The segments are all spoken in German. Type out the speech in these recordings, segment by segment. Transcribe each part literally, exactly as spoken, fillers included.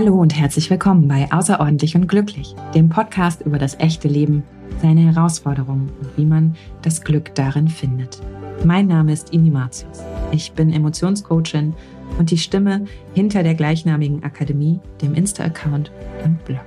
Hallo und herzlich willkommen bei Außerordentlich und Glücklich, dem Podcast über das echte Leben, seine Herausforderungen und wie man das Glück darin findet. Mein Name ist Ini Martius. Ich bin Emotionscoachin und die Stimme hinter der gleichnamigen Akademie, dem Insta-Account und Blog.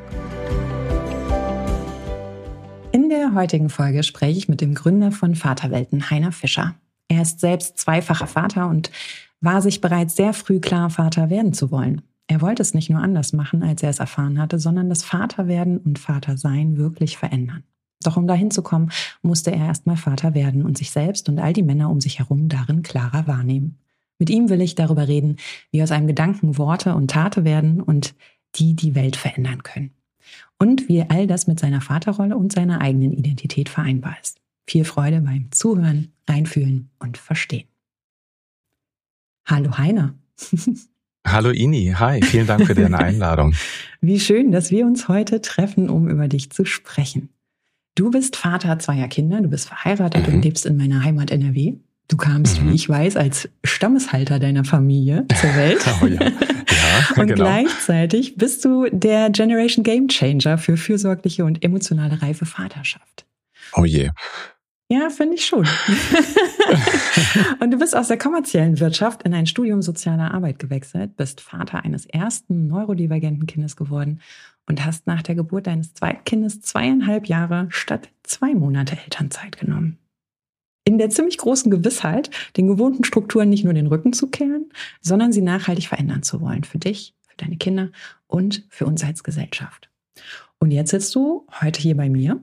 In der heutigen Folge spreche ich mit dem Gründer von Vaterwelten, Heiner Fischer. Er ist selbst zweifacher Vater und war sich bereits sehr früh klar, Vater werden zu wollen. Er wollte es nicht nur anders machen, als er es erfahren hatte, sondern das Vaterwerden und Vatersein wirklich verändern. Doch um dahin zu kommen, musste er erstmal Vater werden und sich selbst und all die Männer um sich herum darin klarer wahrnehmen. Mit ihm will ich darüber reden, wie aus einem Gedanken Worte und Taten werden und die die Welt verändern können. Und wie all das mit seiner Vaterrolle und seiner eigenen Identität vereinbar ist. Viel Freude beim Zuhören, Reinfühlen und Verstehen. Hallo Heiner. Hallo Ini, hi, vielen Dank für deine Einladung. Wie schön, dass wir uns heute treffen, um über dich zu sprechen. Du bist Vater zweier Kinder, du bist verheiratet mhm. und lebst in meiner Heimat N R W. Du kamst, mhm. wie ich weiß, als Stammeshalter deiner Familie zur Welt. Oh ja, ja und genau. Gleichzeitig bist du der Generation Game Changer für fürsorgliche und emotionale reife Vaterschaft. Oh je. Ja, finde ich schon. Und du bist aus der kommerziellen Wirtschaft in ein Studium sozialer Arbeit gewechselt, bist Vater eines ersten neurodivergenten Kindes geworden und hast nach der Geburt deines zweiten Kindes zweieinhalb Jahre statt zwei Monate Elternzeit genommen. In der ziemlich großen Gewissheit, den gewohnten Strukturen nicht nur den Rücken zu kehren, sondern sie nachhaltig verändern zu wollen. Für dich, für deine Kinder und für uns als Gesellschaft. Und jetzt sitzt du heute hier bei mir.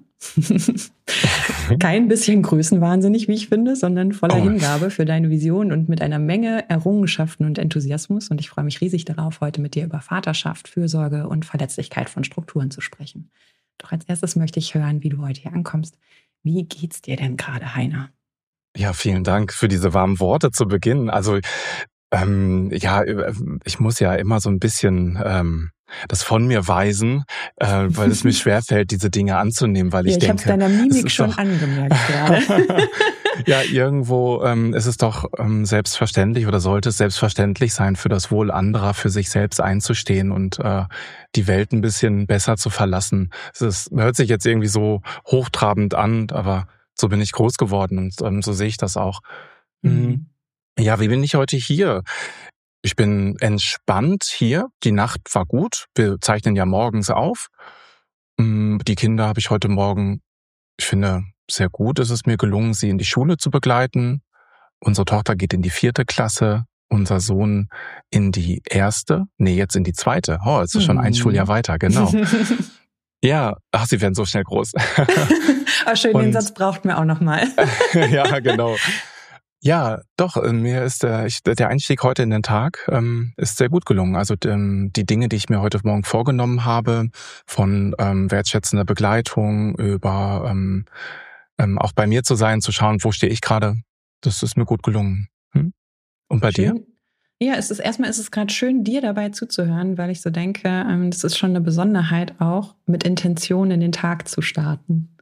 Kein bisschen größenwahnsinnig, wie ich finde, sondern voller oh. Hingabe für deine Vision und mit einer Menge Errungenschaften und Enthusiasmus. Und ich freue mich riesig darauf, heute mit dir über Vaterschaft, Fürsorge und Verletzlichkeit von Strukturen zu sprechen. Doch als erstes möchte ich hören, wie du heute hier ankommst. Wie geht's dir denn gerade, Heiner? Ja, vielen Dank für diese warmen Worte zu Beginn. Also ähm, ja, ich muss ja immer so ein bisschen ähm, das von mir weisen, äh, weil es mir schwerfällt, diese Dinge anzunehmen, weil ich, ja, ich denke... Ich habe es deiner Mimik schon doch, angemerkt gerade. Ja, irgendwo ähm, ist es doch ähm, selbstverständlich oder sollte es selbstverständlich sein, für das Wohl anderer, für sich selbst einzustehen und äh, die Welt ein bisschen besser zu verlassen. Es ist, hört sich jetzt irgendwie so hochtrabend an, aber so bin ich groß geworden und ähm, so sehe ich das auch. Mhm. Ja, wie bin ich heute hier? Ich bin entspannt hier. Die Nacht war gut. Wir zeichnen ja morgens auf. Die Kinder habe ich heute Morgen, ich finde, sehr gut ist es mir gelungen, sie in die Schule zu begleiten. Unsere Tochter geht in die vierte Klasse, unser Sohn in die erste, nee, jetzt in die zweite. Oh, es ist schon ein Schuljahr weiter, genau. Ja, ach, sie werden so schnell groß. Ah, schön, Und, den Satz braucht mir auch nochmal. Ja, genau. Ja, doch, mir ist der, der Einstieg heute in den Tag ähm, ist sehr gut gelungen. Also ähm, die Dinge, die ich mir heute Morgen vorgenommen habe, von ähm, wertschätzender Begleitung über ähm, ähm, auch bei mir zu sein, zu schauen, wo stehe ich gerade, das ist mir gut gelungen. Hm? Und bei Schön. dir? Ja, es ist erstmal ist es gerade schön, dir dabei zuzuhören, weil ich so denke, ähm, das ist schon eine Besonderheit auch, mit Intention in den Tag zu starten.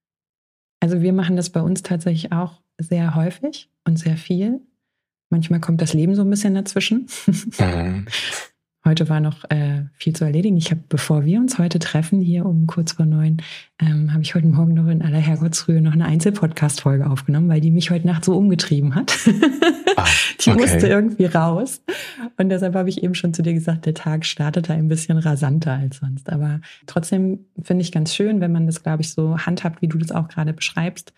Also wir machen das bei uns tatsächlich auch sehr häufig und sehr viel. Manchmal kommt das Leben so ein bisschen dazwischen. Mhm. Heute war noch äh, viel zu erledigen. Ich habe, bevor wir uns heute treffen, hier um kurz vor neun, ähm, habe ich heute Morgen noch in aller Herrgottsfrühe noch eine Einzelpodcast-Folge aufgenommen, weil die mich heute Nacht so umgetrieben hat. Ah, die okay. musste irgendwie raus. Und deshalb habe ich eben schon zu dir gesagt, der Tag startete ein bisschen rasanter als sonst. Aber trotzdem finde ich ganz schön, wenn man das, glaube ich, so handhabt, wie du das auch gerade beschreibst.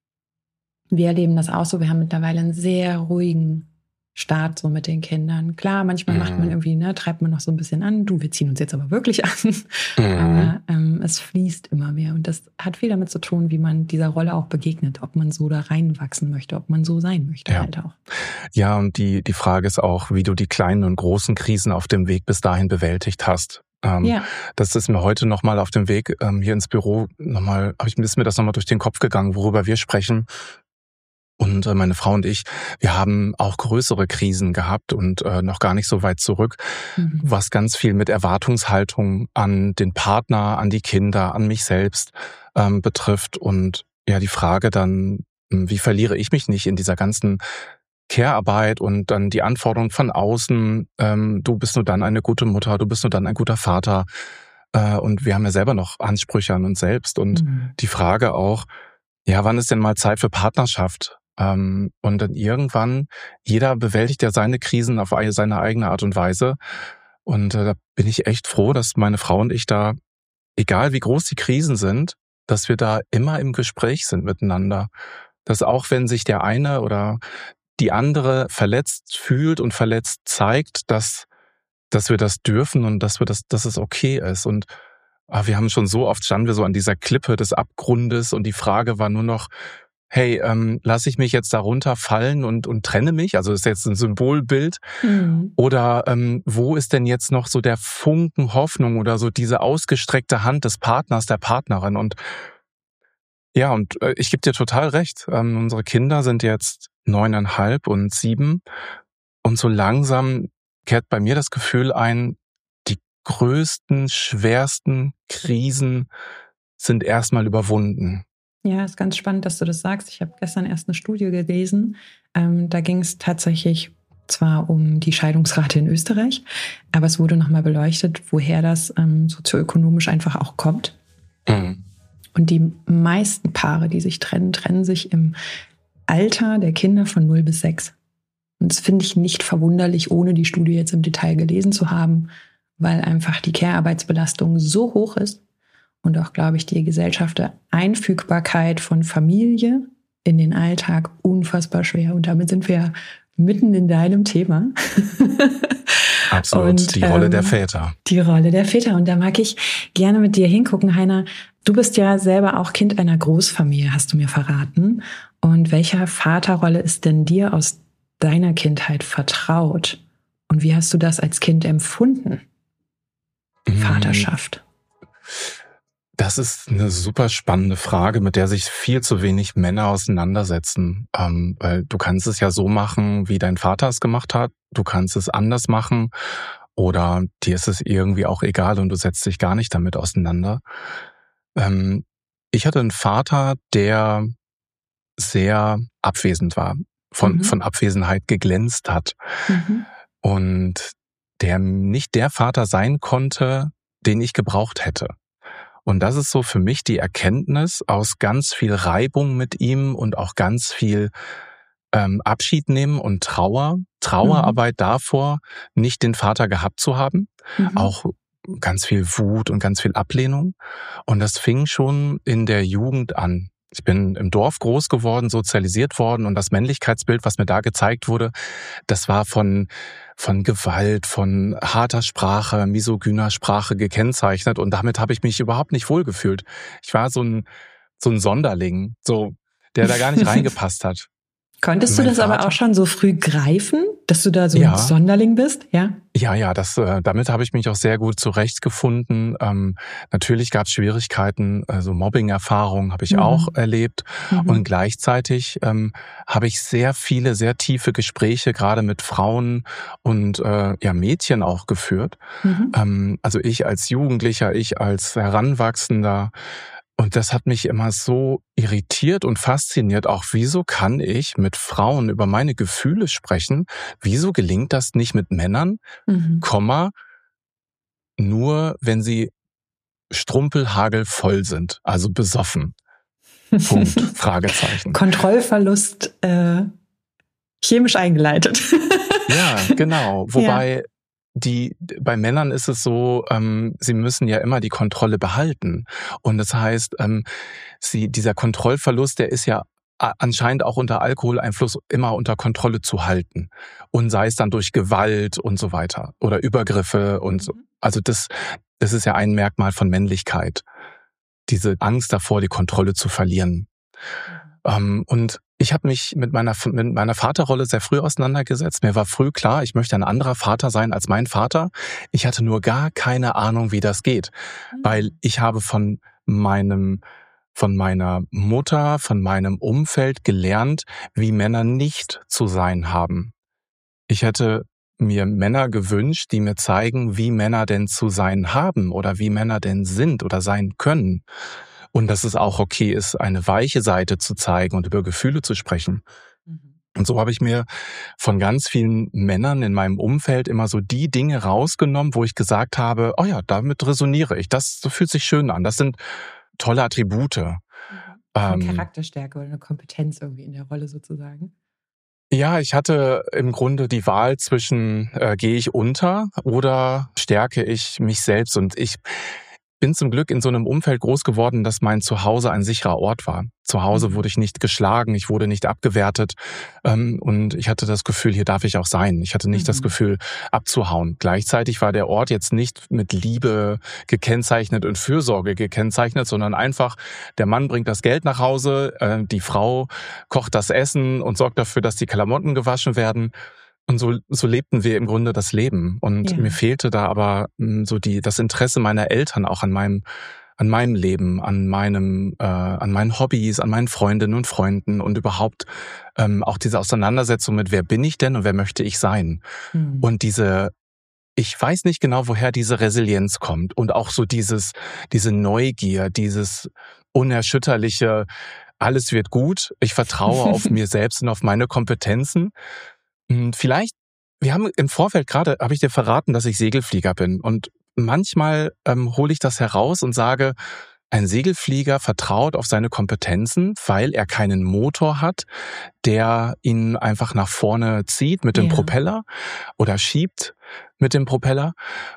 Wir erleben das auch so. Wir haben mittlerweile einen sehr ruhigen Start so mit den Kindern. Klar, manchmal mhm. macht man irgendwie, ne, treibt man noch so ein bisschen an. Du, wir ziehen uns jetzt aber wirklich an. Mhm. Aber ähm, es fließt immer mehr. Und das hat viel damit zu tun, wie man dieser Rolle auch begegnet. Ob man so da reinwachsen möchte, ob man so sein möchte ja. halt auch. Ja, und die, die Frage ist auch, wie du die kleinen und großen Krisen auf dem Weg bis dahin bewältigt hast. Ähm, ja. Das ist mir heute nochmal auf dem Weg ähm, hier ins Büro nochmal, hab ich, ist mir das nochmal durch den Kopf gegangen, worüber wir sprechen. Und meine Frau und ich, wir haben auch größere Krisen gehabt und äh, noch gar nicht so weit zurück, mhm. was ganz viel mit Erwartungshaltung an den Partner, an die Kinder, an mich selbst ähm, betrifft. Und ja, die Frage dann, wie verliere ich mich nicht in dieser ganzen Care-Arbeit und dann die Anforderungen von außen, ähm, du bist nur dann eine gute Mutter, du bist nur dann ein guter Vater. Äh, und wir haben ja selber noch Ansprüche an uns selbst. Und mhm. die Frage auch, ja, wann ist denn mal Zeit für Partnerschaft? Ähm, und dann irgendwann, jeder bewältigt ja seine Krisen auf seine eigene Art und Weise. Und äh, da bin ich echt froh, dass meine Frau und ich da, egal wie groß die Krisen sind, dass wir da immer im Gespräch sind miteinander. Dass auch wenn sich der eine oder die andere verletzt fühlt und verletzt zeigt, dass, dass wir das dürfen und dass wir das, dass es okay ist. Und ah, wir haben schon so oft standen wir so an dieser Klippe des Abgrundes und die Frage war nur noch, hey, ähm, lasse ich mich jetzt darunter fallen und, und trenne mich? Also das ist jetzt ein Symbolbild. Mhm. Oder ähm, wo ist denn jetzt noch so der Funken Hoffnung oder so diese ausgestreckte Hand des Partners, der Partnerin? Und ja, und äh, ich gebe dir total recht. Ähm, unsere Kinder sind jetzt neuneinhalb und sieben. Und so langsam kehrt bei mir das Gefühl ein, die größten, schwersten Krisen sind erstmal überwunden. Ja, ist ganz spannend, dass du das sagst. Ich habe gestern erst eine Studie gelesen. Ähm, da ging es tatsächlich zwar um die Scheidungsrate in Österreich, aber es wurde nochmal beleuchtet, woher das ähm, sozioökonomisch einfach auch kommt. Mhm. Und die meisten Paare, die sich trennen, trennen sich im Alter der Kinder von null bis sechs. Und das finde ich nicht verwunderlich, ohne die Studie jetzt im Detail gelesen zu haben, weil einfach die Care-Arbeitsbelastung so hoch ist und auch, glaube ich, die gesellschaftliche Einfügbarkeit von Familie in den Alltag unfassbar schwer. Und damit sind wir mitten in deinem Thema. Absolut, und, die Rolle ähm, der Väter. Die Rolle der Väter. Und da mag ich gerne mit dir hingucken, Heiner. Du bist ja selber auch Kind einer Großfamilie, hast du mir verraten. Und welcher Vaterrolle ist denn dir aus deiner Kindheit vertraut? Und wie hast du das als Kind empfunden? Mhm. Vaterschaft. Das ist eine super spannende Frage, mit der sich viel zu wenig Männer auseinandersetzen. Ähm, weil du kannst es ja so machen, wie dein Vater es gemacht hat. Du kannst es anders machen. Oder dir ist es irgendwie auch egal und du setzt dich gar nicht damit auseinander. Ähm, ich hatte einen Vater, der sehr abwesend war, von, mhm. von Abwesenheit geglänzt hat. Mhm. Und der nicht der Vater sein konnte, den ich gebraucht hätte. Und das ist so für mich die Erkenntnis aus ganz viel Reibung mit ihm und auch ganz viel ähm, Abschied nehmen und Trauer, Trauerarbeit mhm. davor, nicht den Vater gehabt zu haben. Mhm. Auch ganz viel Wut und ganz viel Ablehnung. Und das fing schon in der Jugend an. Ich bin im Dorf groß geworden, sozialisiert worden und das Männlichkeitsbild, was mir da gezeigt wurde, das war von von Gewalt, von harter Sprache, misogyner Sprache gekennzeichnet und damit habe ich mich überhaupt nicht wohlgefühlt. Ich war so ein so ein Sonderling, so der da gar nicht reingepasst hat. Konntest du das Vater, aber auch schon so früh greifen, dass du da so ja. ein Sonderling bist? Ja, ja, ja. Das, äh, damit habe ich mich auch sehr gut zurechtgefunden. Ähm, natürlich gab es Schwierigkeiten, also Mobbing-Erfahrungen habe ich mhm. auch erlebt. Mhm. Und gleichzeitig ähm, habe ich sehr viele, sehr tiefe Gespräche gerade mit Frauen und äh, ja Mädchen auch geführt. Mhm. Ähm, also ich als Jugendlicher, ich als Heranwachsender. Und das hat mich immer so irritiert und fasziniert. Auch wieso kann ich mit Frauen über meine Gefühle sprechen? Wieso gelingt das nicht mit Männern? Mhm. Komma, nur wenn sie strumpelhagelvoll sind, also besoffen. Punkt, Fragezeichen. Kontrollverlust äh, chemisch eingeleitet. Ja, genau. Wobei... Ja. Die, bei Männern ist es so, ähm, sie müssen ja immer die Kontrolle behalten. Und das heißt, ähm, sie, dieser Kontrollverlust, der ist ja anscheinend auch unter Alkoholeinfluss immer unter Kontrolle zu halten. Und sei es dann durch Gewalt und so weiter oder Übergriffe und so. Also das, das ist ja ein Merkmal von Männlichkeit. Diese Angst davor, die Kontrolle zu verlieren. Ähm, und ich habe mich mit meiner mit meiner Vaterrolle sehr früh auseinandergesetzt. Mir war früh klar, ich möchte ein anderer Vater sein als mein Vater. Ich hatte nur gar keine Ahnung, wie das geht, mhm. weil ich habe von meinem von meiner Mutter, von meinem Umfeld gelernt, wie Männer nicht zu sein haben. Ich hätte mir Männer gewünscht, die mir zeigen, wie Männer denn zu sein haben oder wie Männer denn sind oder sein können. Und dass es auch okay ist, eine weiche Seite zu zeigen und über Gefühle zu sprechen. Mhm. Und so habe ich mir von ganz vielen Männern in meinem Umfeld immer so die Dinge rausgenommen, wo ich gesagt habe, oh ja, damit resoniere ich. Das fühlt sich schön an. Das sind tolle Attribute. Eine Ähm, Charakterstärke oder eine Kompetenz irgendwie in der Rolle sozusagen. Ja, ich hatte im Grunde die Wahl zwischen, äh, gehe ich unter oder stärke ich mich selbst. Und ich bin zum Glück in so einem Umfeld groß geworden, dass mein Zuhause ein sicherer Ort war. Zu Hause wurde ich nicht geschlagen, ich wurde nicht abgewertet, ähm, und ich hatte das Gefühl, hier darf ich auch sein. Ich hatte nicht mhm. das Gefühl, abzuhauen. Gleichzeitig war der Ort jetzt nicht mit Liebe gekennzeichnet und Fürsorge gekennzeichnet, sondern einfach, der Mann bringt das Geld nach Hause, äh, die Frau kocht das Essen und sorgt dafür, dass die Klamotten gewaschen werden. Und so, so lebten wir im Grunde das Leben. Und ja. mir fehlte da aber mh, so die, das Interesse meiner Eltern auch an meinem, an meinem Leben, an meinem, äh, an meinen Hobbys, an meinen Freundinnen und Freunden und überhaupt ähm, auch diese Auseinandersetzung mit, wer bin ich denn und wer möchte ich sein? Mhm. Und diese, ich weiß nicht genau, woher diese Resilienz kommt und auch so dieses, diese Neugier, dieses unerschütterliche, alles wird gut, ich vertraue auf mir selbst und auf meine Kompetenzen. Vielleicht, wir haben im Vorfeld gerade, habe ich dir verraten, dass ich Segelflieger bin. Und manchmal ähm, hole ich das heraus und sage, ein Segelflieger vertraut auf seine Kompetenzen, weil er keinen Motor hat, der ihn einfach nach vorne zieht mit dem ja. Propeller oder schiebt mit dem Propeller.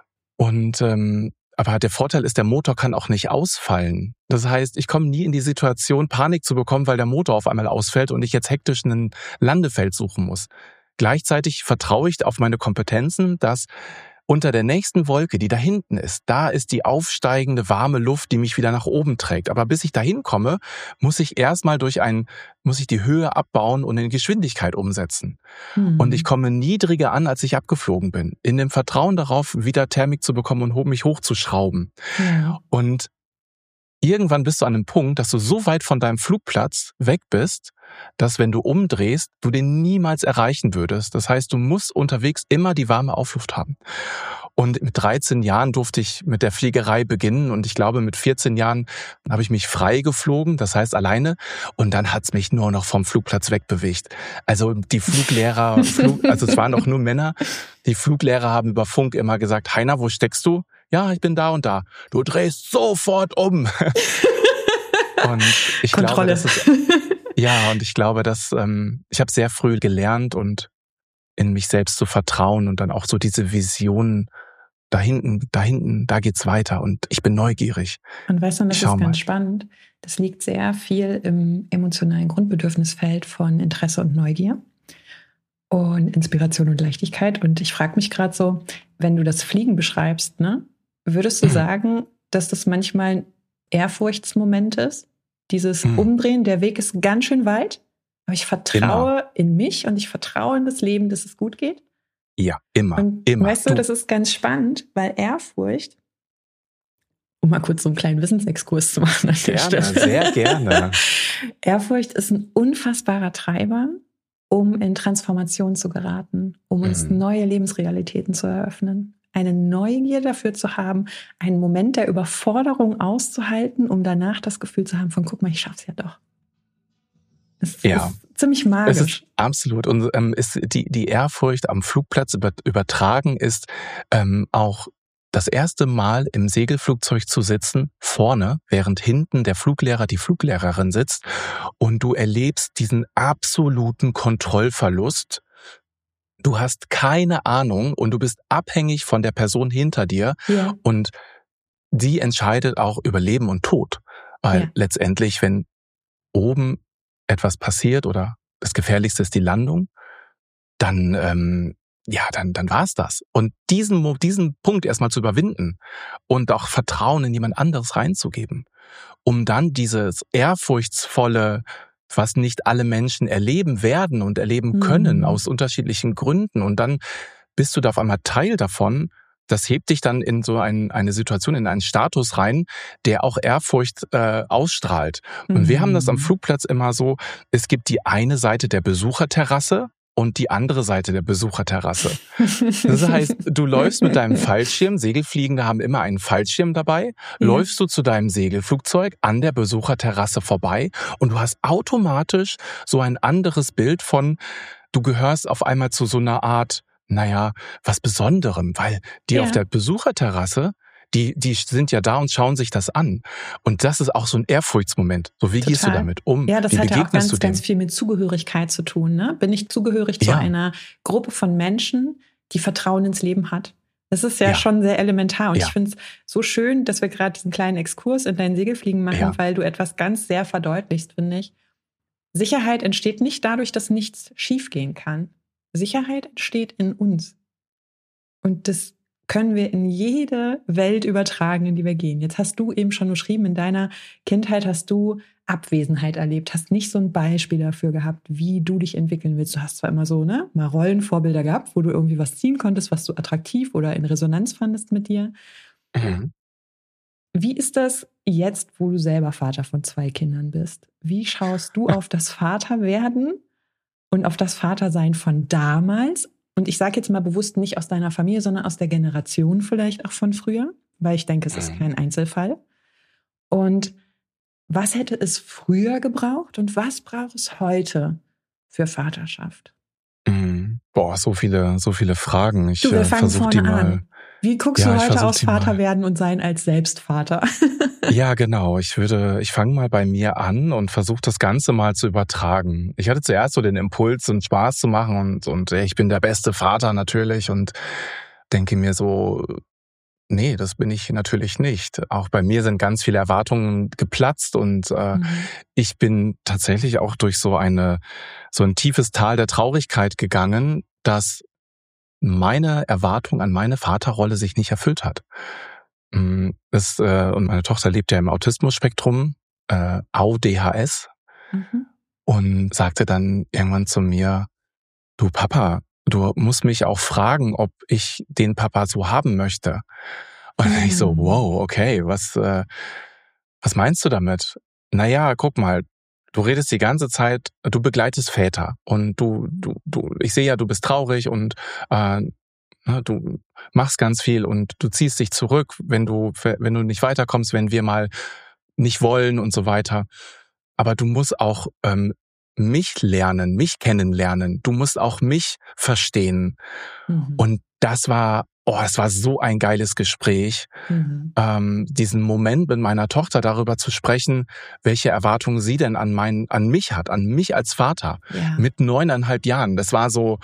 Und ähm, aber der Vorteil ist, der Motor kann auch nicht ausfallen. Das heißt, ich komme nie in die Situation, Panik zu bekommen, weil der Motor auf einmal ausfällt und ich jetzt hektisch ein Landefeld suchen muss. Gleichzeitig vertraue ich auf meine Kompetenzen, dass unter der nächsten Wolke, die da hinten ist, da ist die aufsteigende warme Luft, die mich wieder nach oben trägt. Aber bis ich dahin komme, muss ich erstmal durch ein, muss ich die Höhe abbauen und in Geschwindigkeit umsetzen. Mhm. Und ich komme niedriger an, als ich abgeflogen bin. In dem Vertrauen darauf, wieder Thermik zu bekommen und mich hochzuschrauben. Ja. Und irgendwann bist du an einem Punkt, dass du so weit von deinem Flugplatz weg bist, dass wenn du umdrehst, du den niemals erreichen würdest. Das heißt, du musst unterwegs immer die warme Aufluft haben. Und mit dreizehn Jahren durfte ich mit der Fliegerei beginnen und ich glaube, mit vierzehn Jahren habe ich mich frei geflogen, das heißt alleine, und dann hat's mich nur noch vom Flugplatz wegbewegt. Also die Fluglehrer, Flug, also es waren auch nur Männer, die Fluglehrer haben über Funk immer gesagt, Heiner, wo steckst du? Ja, ich bin da und da. Du drehst sofort um. Und ich Kontrolle. glaube, das ist, ja, und ich glaube, dass ähm, ich habe sehr früh gelernt und in mich selbst zu vertrauen und dann auch so diese Vision, da hinten, da hinten, da geht's weiter und ich bin neugierig. Und weißt du, das Schau ist ganz mal. spannend. Das liegt sehr viel im emotionalen Grundbedürfnisfeld von Interesse und Neugier und Inspiration und Leichtigkeit. Und ich frage mich gerade so, wenn du das Fliegen beschreibst, ne, würdest du mhm. sagen, dass das manchmal ein Ehrfurchtsmoment ist? Dieses mhm. Umdrehen, der Weg ist ganz schön weit, aber ich vertraue immer. in mich und ich vertraue in das Leben, dass es gut geht. Ja, immer, und immer. Weißt du, du, das ist ganz spannend, weil Ehrfurcht, um mal kurz so einen kleinen Wissensexkurs zu machen an der Gerne, Stelle. sehr gerne. Ehrfurcht ist ein unfassbarer Treiber, um in Transformation zu geraten, um uns mhm. neue Lebensrealitäten zu eröffnen. Eine Neugier dafür zu haben, einen Moment der Überforderung auszuhalten, um danach das Gefühl zu haben von, guck mal, ich schaff's ja doch. Das ja. ist ziemlich magisch. Es ist absolut. Und ähm, ist die, die Ehrfurcht am Flugplatz über, übertragen ist ähm, auch das erste Mal im Segelflugzeug zu sitzen, vorne, während hinten der Fluglehrer, die Fluglehrerin sitzt und du erlebst diesen absoluten Kontrollverlust. Du hast keine Ahnung und du bist abhängig von der Person hinter dir ja. und die entscheidet auch über Leben und Tod. Weil ja. letztendlich, wenn oben etwas passiert oder das Gefährlichste ist die Landung, dann ähm, ja, dann dann war's das. Und diesen diesen Punkt erstmal zu überwinden und auch Vertrauen in jemand anderes reinzugeben, um dann dieses ehrfurchtsvolle, was nicht alle Menschen erleben werden und erleben können, mhm. aus unterschiedlichen Gründen. Und dann bist du da auf einmal Teil davon. Das hebt dich dann in so ein, eine Situation, in einen Status rein, der auch Ehrfurcht äh, ausstrahlt. Und mhm. wir haben das am Flugplatz immer so, es gibt die eine Seite der Besucherterrasse und die andere Seite der Besucherterrasse. Das heißt, du läufst mit deinem Fallschirm, Segelfliegende haben immer einen Fallschirm dabei, ja. läufst du zu deinem Segelflugzeug an der Besucherterrasse vorbei und du hast automatisch so ein anderes Bild von, du gehörst auf einmal zu so einer Art, naja, was Besonderem, weil die ja. auf der Besucherterrasse, die die sind ja da und schauen sich das an. Und das ist auch so ein Ehrfurchtsmoment. So, wie Total. Gehst du damit um? Ja, das wie hat ja auch ganz, du ganz viel mit Zugehörigkeit zu tun. Ne? Bin ich zugehörig zu ja. einer Gruppe von Menschen, die Vertrauen ins Leben hat? Das ist ja, ja. schon sehr elementar. Und ja. ich finde es so schön, dass wir gerade diesen kleinen Exkurs in dein Segelfliegen machen, ja. weil du etwas ganz sehr verdeutlichst, finde ich. Sicherheit entsteht nicht dadurch, dass nichts schiefgehen kann. Sicherheit entsteht in uns. Und das können wir in jede Welt übertragen, in die wir gehen. Jetzt hast du eben schon beschrieben, in deiner Kindheit hast du Abwesenheit erlebt, hast nicht so ein Beispiel dafür gehabt, wie du dich entwickeln willst. Du hast zwar immer so ne, mal Rollenvorbilder gehabt, wo du irgendwie was ziehen konntest, was du attraktiv oder in Resonanz fandest mit dir. Mhm. Wie ist das jetzt, wo du selber Vater von zwei Kindern bist? Wie schaust du auf das Vaterwerden und auf das Vatersein von damals? Und ich sage jetzt mal bewusst nicht aus deiner Familie, sondern aus der Generation vielleicht auch von früher, weil ich denke, es ist kein Einzelfall. Und was hätte es früher gebraucht und was braucht es heute für Vaterschaft? Mhm. Boah, so viele, so viele Fragen. Ich du, wir fangen versuche die mal. An. Wie guckst ja, du heute aufs Vaterwerden und sein als Selbstvater? Ja, genau. Ich würde, ich fange mal bei mir an und versuche das Ganze mal zu übertragen. Ich hatte zuerst so den Impuls, einen Spaß zu machen und, und ich bin der beste Vater natürlich und denke mir so, nee, das bin ich natürlich nicht. Auch bei mir sind ganz viele Erwartungen geplatzt und äh, mhm. ich bin tatsächlich auch durch so eine, so ein tiefes Tal der Traurigkeit gegangen, dass meine Erwartung an meine Vaterrolle sich nicht erfüllt hat. Das, äh, und meine Tochter lebt ja im Autismus-Spektrum, äh, A U D H S, mhm. und sagte dann irgendwann zu mir, du Papa, du musst mich auch fragen, ob ich den Papa so haben möchte. Und mhm. ich so, wow, okay, was, äh, was meinst du damit? Naja, guck mal, du redest die ganze Zeit, du begleitest Väter und du, du, du, ich sehe ja, du bist traurig und äh, du machst ganz viel und du ziehst dich zurück, wenn du, wenn du nicht weiterkommst, wenn wir mal nicht wollen und so weiter. Aber du musst auch ähm, mich lernen, mich kennenlernen. Du musst auch mich verstehen. Mhm. Und das war, oh, es war so ein geiles Gespräch, mhm. ähm, diesen Moment mit meiner Tochter darüber zu sprechen, welche Erwartungen sie denn an mein, an mich hat, an mich als Vater ja. mit neuneinhalb Jahren. Das war so,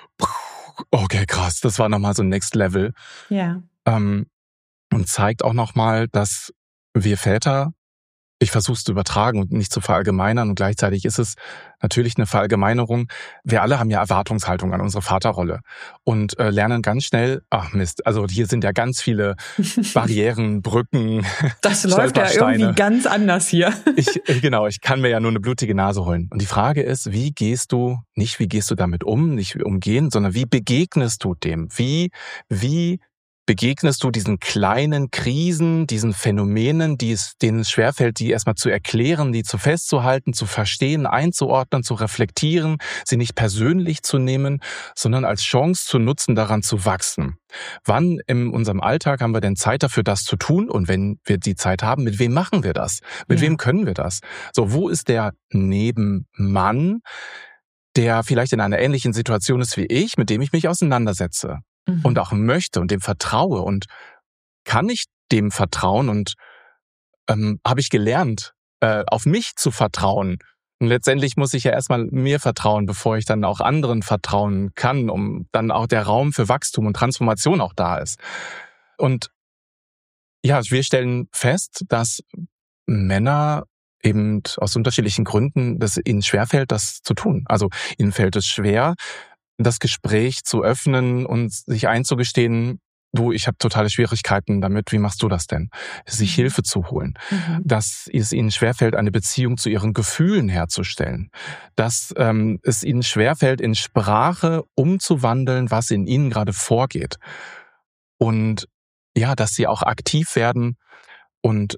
okay, krass, das war nochmal so Next Level. Ja. Ähm, und zeigt auch nochmal, dass wir Väter, ich versuche es zu übertragen und nicht zu verallgemeinern und gleichzeitig ist es natürlich eine Verallgemeinerung. Wir alle haben ja Erwartungshaltung an unsere Vaterrolle und äh, lernen ganz schnell, ach Mist, also hier sind ja ganz viele Barrieren, Brücken, das läuft ja irgendwie ganz anders hier. ich, genau, ich kann mir ja nur eine blutige Nase holen. Und die Frage ist, wie gehst du, nicht wie gehst du damit um, nicht umgehen, sondern wie begegnest du dem? Wie, wie begegnest du diesen kleinen Krisen, diesen Phänomenen, die es, denen es schwerfällt, die erstmal zu erklären, die zu festzuhalten, zu verstehen, einzuordnen, zu reflektieren, sie nicht persönlich zu nehmen, sondern als Chance zu nutzen, daran zu wachsen. Wann in unserem Alltag haben wir denn Zeit dafür, das zu tun? Und wenn wir die Zeit haben, mit wem machen wir das? Mit ja. wem können wir das? So, wo ist der Nebenmann, der vielleicht in einer ähnlichen Situation ist wie ich, mit dem ich mich auseinandersetze? Mhm. Und auch möchte und dem vertraue und kann ich dem vertrauen und ähm, habe ich gelernt, äh, auf mich zu vertrauen. Und letztendlich muss ich ja erstmal mir vertrauen, bevor ich dann auch anderen vertrauen kann, um dann auch der Raum für Wachstum und Transformation auch da ist. Und ja, wir stellen fest, dass Männer eben aus unterschiedlichen Gründen, dass ihnen schwerfällt, das zu tun. Also ihnen fällt es schwer, das Gespräch zu öffnen und sich einzugestehen, du, ich habe totale Schwierigkeiten damit, wie machst du das denn? Sich mhm. Hilfe zu holen. Mhm. Dass es ihnen schwerfällt, eine Beziehung zu ihren Gefühlen herzustellen. Dass ähm, es ihnen schwerfällt, in Sprache umzuwandeln, was in ihnen gerade vorgeht. Und ja, dass sie auch aktiv werden und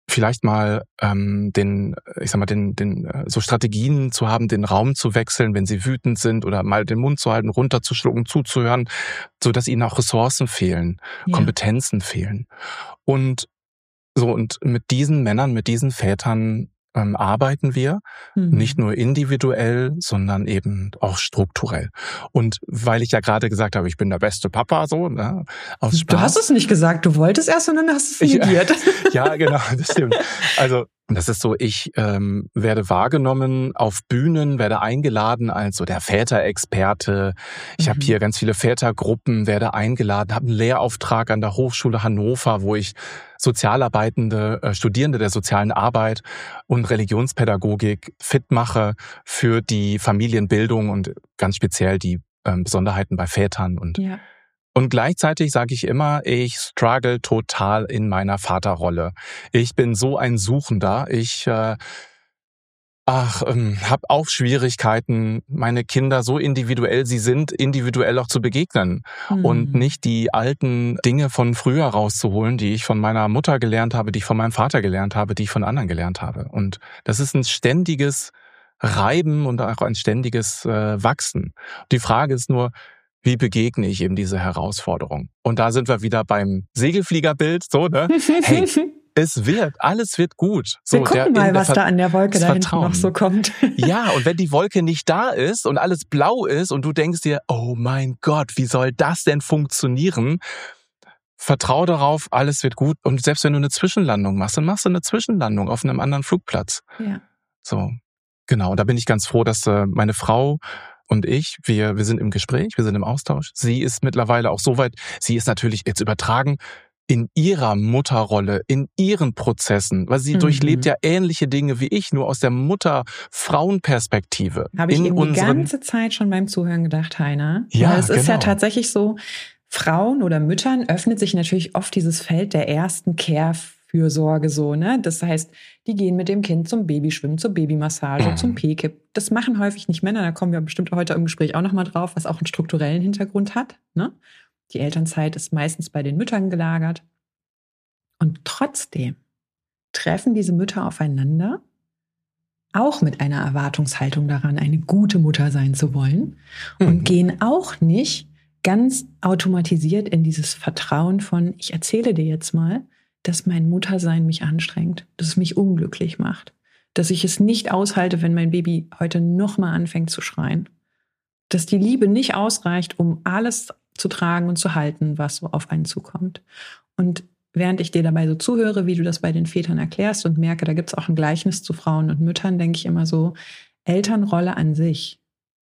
vielleicht mal ähm, den, ich sag mal, den, den so Strategien zu haben, den Raum zu wechseln, wenn sie wütend sind oder mal den Mund zu halten, runterzuschlucken, zuzuhören, so dass ihnen auch Ressourcen fehlen, ja. Kompetenzen fehlen. Und so und mit diesen Männern, mit diesen Vätern ähm, arbeiten wir, mhm. nicht nur individuell, sondern eben auch strukturell. Und weil ich ja gerade gesagt habe, ich bin der beste Papa, so, ne, aus Spaß. Du hast es nicht gesagt, du wolltest erst und dann hast es negiert. Ja, genau, das stimmt. Also das ist so, ich ähm, werde wahrgenommen auf Bühnen, werde eingeladen als so der Väterexperte. Ich mhm. habe hier ganz viele Vätergruppen, werde eingeladen, habe einen Lehrauftrag an der Hochschule Hannover, wo ich Sozialarbeitende, äh, Studierende der sozialen Arbeit und Religionspädagogik fit mache für die Familienbildung und ganz speziell die ähm, Besonderheiten bei Vätern. Und ja. Und gleichzeitig sage ich immer, ich struggle total in meiner Vaterrolle. Ich bin so ein Suchender. Ich äh, ach, ähm, habe auch Schwierigkeiten, meine Kinder so individuell sie sind, individuell auch zu begegnen. Mhm. Und nicht die alten Dinge von früher rauszuholen, die ich von meiner Mutter gelernt habe, die ich von meinem Vater gelernt habe, die ich von anderen gelernt habe. Und das ist ein ständiges Reiben und auch ein ständiges äh, Wachsen. Die Frage ist nur, wie begegne ich eben diese Herausforderung? Und da sind wir wieder beim Segelfliegerbild, so, ne? Hey, es wird, alles wird gut. So, wir gucken der, mal, was Ver- da an der Wolke da hinten noch so kommt. Ja, und wenn die Wolke nicht da ist und alles blau ist und du denkst dir, oh mein Gott, wie soll das denn funktionieren? Vertrau darauf, alles wird gut. Und selbst wenn du eine Zwischenlandung machst, dann machst du eine Zwischenlandung auf einem anderen Flugplatz. Ja. So, genau. Und da bin ich ganz froh, dass äh, meine Frau und ich, wir wir sind im Gespräch, wir sind im Austausch. Sie ist mittlerweile auch so weit, sie ist natürlich jetzt übertragen in ihrer Mutterrolle, in ihren Prozessen, weil sie mhm. durchlebt ja ähnliche Dinge wie ich, nur aus der Mutter-Frauen-Perspektive. Habe ich in eben die unseren... ganze Zeit schon beim Zuhören gedacht, Heiner. Ja, weil es ist genau. ja tatsächlich so, Frauen oder Müttern öffnet sich natürlich oft dieses Feld der ersten Care-Fürsorge so, ne? Das heißt, die gehen mit dem Kind zum Babyschwimmen, zur Babymassage, mhm. zum P-Kip. Das machen häufig nicht Männer, da kommen wir bestimmt heute im Gespräch auch nochmal drauf, was auch einen strukturellen Hintergrund hat, ne? Die Elternzeit ist meistens bei den Müttern gelagert. Und trotzdem treffen diese Mütter aufeinander, auch mit einer Erwartungshaltung daran, eine gute Mutter sein zu wollen, mhm. und gehen auch nicht ganz automatisiert in dieses Vertrauen von, ich erzähle dir jetzt mal, dass mein Muttersein mich anstrengt, dass es mich unglücklich macht, dass ich es nicht aushalte, wenn mein Baby heute nochmal anfängt zu schreien, dass die Liebe nicht ausreicht, um alles zu tragen und zu halten, was so auf einen zukommt. Und während ich dir dabei so zuhöre, wie du das bei den Vätern erklärst und merke, da gibt es auch ein Gleichnis zu Frauen und Müttern, denke ich immer so, Elternrolle an sich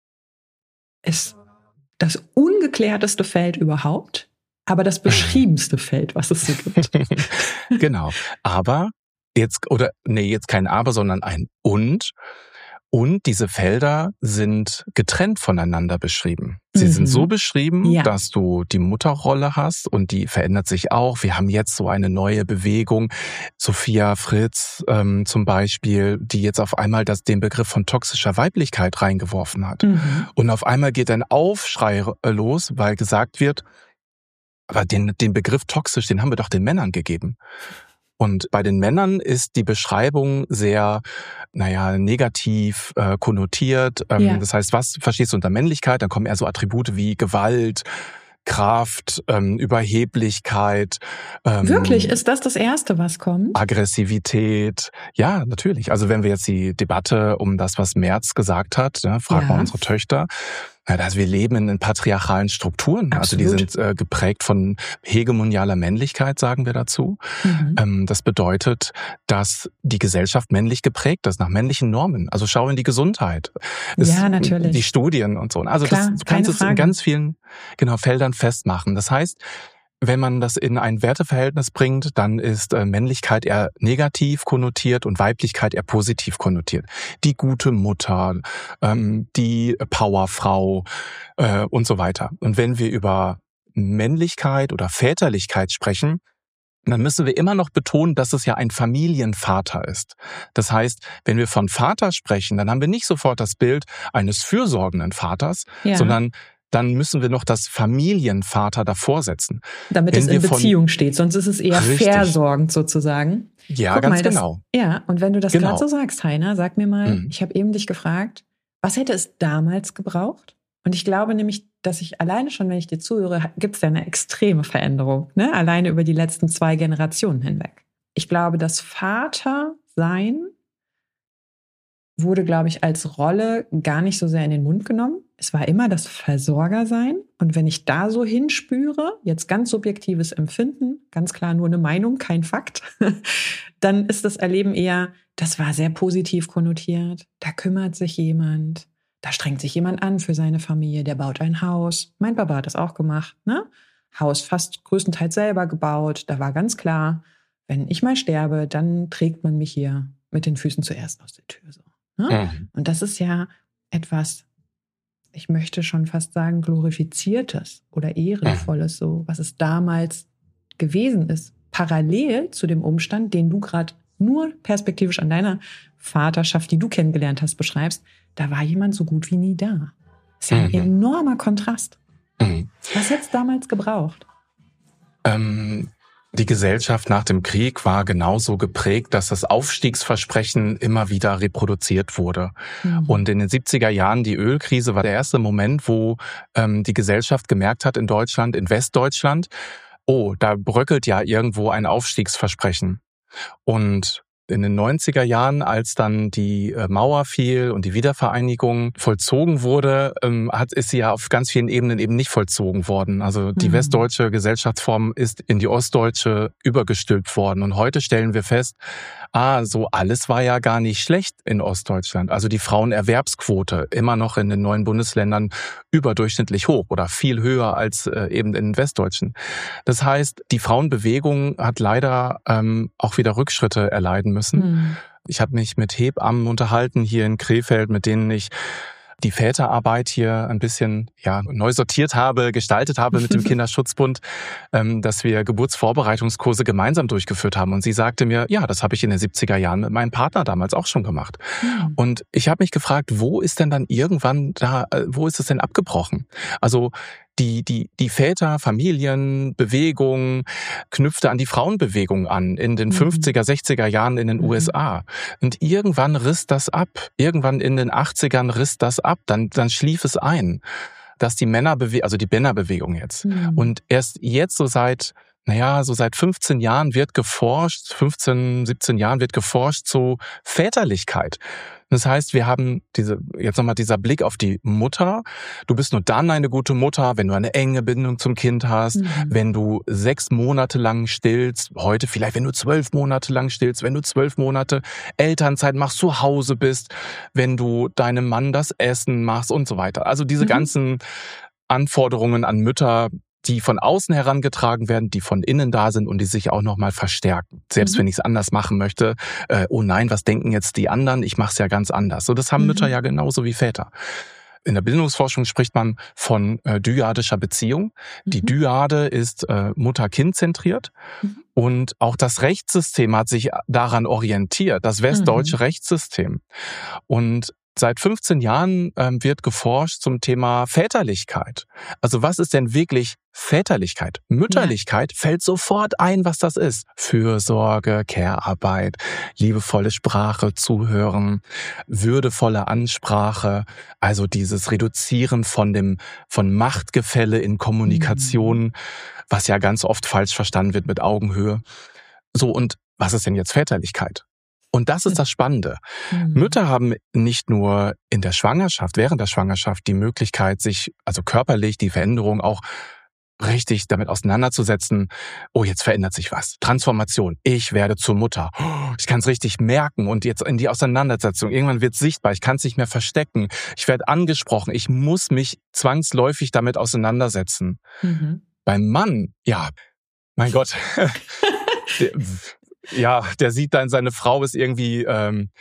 ist das ungeklärteste Feld überhaupt, aber das beschriebenste Feld, was es so gibt. Genau. Aber jetzt, oder nee, jetzt kein Aber, sondern ein Und. Und diese Felder sind getrennt voneinander beschrieben. Sie mhm. sind so beschrieben, ja. dass du die Mutterrolle hast und die verändert sich auch. Wir haben jetzt so eine neue Bewegung, Sophia Fritz ähm, zum Beispiel, die jetzt auf einmal das, den Begriff von toxischer Weiblichkeit reingeworfen hat. Mhm. Und auf einmal geht ein Aufschrei los, weil gesagt wird, aber den, den Begriff toxisch, den haben wir doch den Männern gegeben. Und bei den Männern ist die Beschreibung sehr, naja, negativ äh, konnotiert. Ähm, ja. Das heißt, was verstehst du unter Männlichkeit? Dann kommen eher so Attribute wie Gewalt, Kraft, ähm, Überheblichkeit. Ähm, Wirklich? Ist das das Erste, was kommt? Aggressivität. Ja, natürlich. Also wenn wir jetzt die Debatte um das, was Merz gesagt hat, ne, fragen wir ja. unsere Töchter. Also wir leben in patriarchalen Strukturen. Absolut. Also die sind äh, geprägt von hegemonialer Männlichkeit, sagen wir dazu. Mhm. Ähm, das bedeutet, dass die Gesellschaft männlich geprägt ist, nach männlichen Normen. Also schau in die Gesundheit. Es, ja, natürlich. Die Studien und so. Also Klar, das, du kannst es Frage. in ganz vielen genau Feldern festmachen. Das heißt, wenn man das in ein Werteverhältnis bringt, dann ist äh, Männlichkeit eher negativ konnotiert und Weiblichkeit eher positiv konnotiert. Die gute Mutter, ähm, die Powerfrau äh, und so weiter. Und wenn wir über Männlichkeit oder Väterlichkeit sprechen, dann müssen wir immer noch betonen, dass es ja ein Familienvater ist. Das heißt, wenn wir von Vater sprechen, dann haben wir nicht sofort das Bild eines fürsorgenden Vaters, ja. sondern dann müssen wir noch das Familienvater davor setzen. Damit wenn es in Beziehung steht, sonst ist es eher Richtig. versorgend sozusagen. Ja, Guck ganz mal, das, genau. Ja, und wenn du das Genau. gerade so sagst, Heiner, sag mir mal, Mhm. ich habe eben dich gefragt, was hätte es damals gebraucht? Und ich glaube nämlich, dass ich alleine schon, wenn ich dir zuhöre, gibt es ja eine extreme Veränderung, ne? Alleine über die letzten zwei Generationen hinweg. Ich glaube, das Vatersein wurde, glaube ich, als Rolle gar nicht so sehr in den Mund genommen. Es war immer das Versorgersein. Und wenn ich da so hinspüre, jetzt ganz subjektives Empfinden, ganz klar nur eine Meinung, kein Fakt, dann ist das Erleben eher, das war sehr positiv konnotiert. Da kümmert sich jemand, da strengt sich jemand an für seine Familie, der baut ein Haus. Mein Papa hat das auch gemacht, ne? Haus fast größtenteils selber gebaut. Da war ganz klar, wenn ich mal sterbe, dann trägt man mich hier mit den Füßen zuerst aus der Tür. So. Ne? Mhm. Und das ist ja etwas, ich möchte schon fast sagen, glorifiziertes oder ehrenvolles, so was es damals gewesen ist. Parallel zu dem Umstand, den du gerade nur perspektivisch an deiner Vaterschaft, die du kennengelernt hast, beschreibst, da war jemand so gut wie nie da. Das ist ja ein Mhm. enormer Kontrast. Mhm. Was hätte es damals gebraucht? Ähm, die Gesellschaft nach dem Krieg war genauso geprägt, dass das Aufstiegsversprechen immer wieder reproduziert wurde. Mhm. Und in den siebziger Jahren, die Ölkrise, war der erste Moment, wo ähm, die Gesellschaft gemerkt hat in Deutschland, in Westdeutschland, oh, da bröckelt ja irgendwo ein Aufstiegsversprechen. Und in den neunziger Jahren, als dann die Mauer fiel und die Wiedervereinigung vollzogen wurde, ähm, hat, ist sie ja auf ganz vielen Ebenen eben nicht vollzogen worden. Also die Mhm. westdeutsche Gesellschaftsform ist in die ostdeutsche übergestülpt worden. Und heute stellen wir fest, ah, so alles war ja gar nicht schlecht in Ostdeutschland. Also die Frauenerwerbsquote immer noch in den neuen Bundesländern überdurchschnittlich hoch oder viel höher als äh, eben in den westdeutschen. Das heißt, die Frauenbewegung hat leider ähm, auch wieder Rückschritte erleiden müssen. Mhm. Ich habe mich mit Hebammen unterhalten hier in Krefeld, mit denen ich die Väterarbeit hier ein bisschen ja neu sortiert habe, gestaltet habe mit dem Kinderschutzbund, ähm, dass wir Geburtsvorbereitungskurse gemeinsam durchgeführt haben. Und sie sagte mir, ja, das habe ich in den siebziger Jahren mit meinem Partner damals auch schon gemacht. Mhm. Und ich habe mich gefragt, wo ist denn dann irgendwann da, äh, wo ist es denn abgebrochen? Also Die, die, die Väter, Familienbewegung knüpfte an die Frauenbewegung an in den Mhm. fünfziger, sechziger Jahren in den Mhm. U S A. Und irgendwann riss das ab. Irgendwann in den achtzigern riss das ab. Dann, dann schlief es ein, dass die Männerbewegung, also die Männerbewegung jetzt. Mhm. Und erst jetzt so seit, naja, so seit fünfzehn Jahren wird geforscht, fünfzehn, siebzehn Jahren wird geforscht zu Väterlichkeit. Das heißt, wir haben diese, jetzt nochmal dieser Blick auf die Mutter. Du bist nur dann eine gute Mutter, wenn du eine enge Bindung zum Kind hast, Mhm. wenn du sechs Monate lang stillst, heute vielleicht, wenn du zwölf Monate lang stillst, wenn du zwölf Monate Elternzeit machst, zu Hause bist, wenn du deinem Mann das Essen machst und so weiter. Also diese Mhm. ganzen Anforderungen an Mütter, die von außen herangetragen werden, die von innen da sind und die sich auch nochmal verstärken. Selbst Mhm. wenn ich es anders machen möchte, äh, oh nein, was denken jetzt die anderen? Ich mache es ja ganz anders. So, das haben Mhm. Mütter ja genauso wie Väter. In der Bindungsforschung spricht man von äh, dyadischer Beziehung. Die Mhm. Dyade ist äh, Mutter-Kind-zentriert. Mhm. Und auch das Rechtssystem hat sich daran orientiert, das westdeutsche Mhm. Rechtssystem. Und seit fünfzehn Jahren ähm, wird geforscht zum Thema Väterlichkeit. Also was ist denn wirklich Väterlichkeit? Mütterlichkeit fällt sofort ein, was das ist. Fürsorge, Care-Arbeit, liebevolle Sprache, Zuhören, würdevolle Ansprache, also dieses Reduzieren von dem von Machtgefälle in Kommunikation, Mhm. was ja ganz oft falsch verstanden wird mit Augenhöhe. So, und was ist denn jetzt Väterlichkeit? Und das ist das Spannende. Mhm. Mütter haben nicht nur in der Schwangerschaft, während der Schwangerschaft die Möglichkeit, sich also körperlich die Veränderung auch richtig damit auseinanderzusetzen. Oh, jetzt verändert sich was. Transformation. Ich werde zur Mutter. Oh, ich kann es richtig merken und jetzt in die Auseinandersetzung. Irgendwann wird es sichtbar. Ich kann es nicht mehr verstecken. Ich werde angesprochen. Ich muss mich zwangsläufig damit auseinandersetzen. Mhm. Beim Mann, ja, mein Gott. der, ja, der sieht dann, seine Frau ist irgendwie ähm,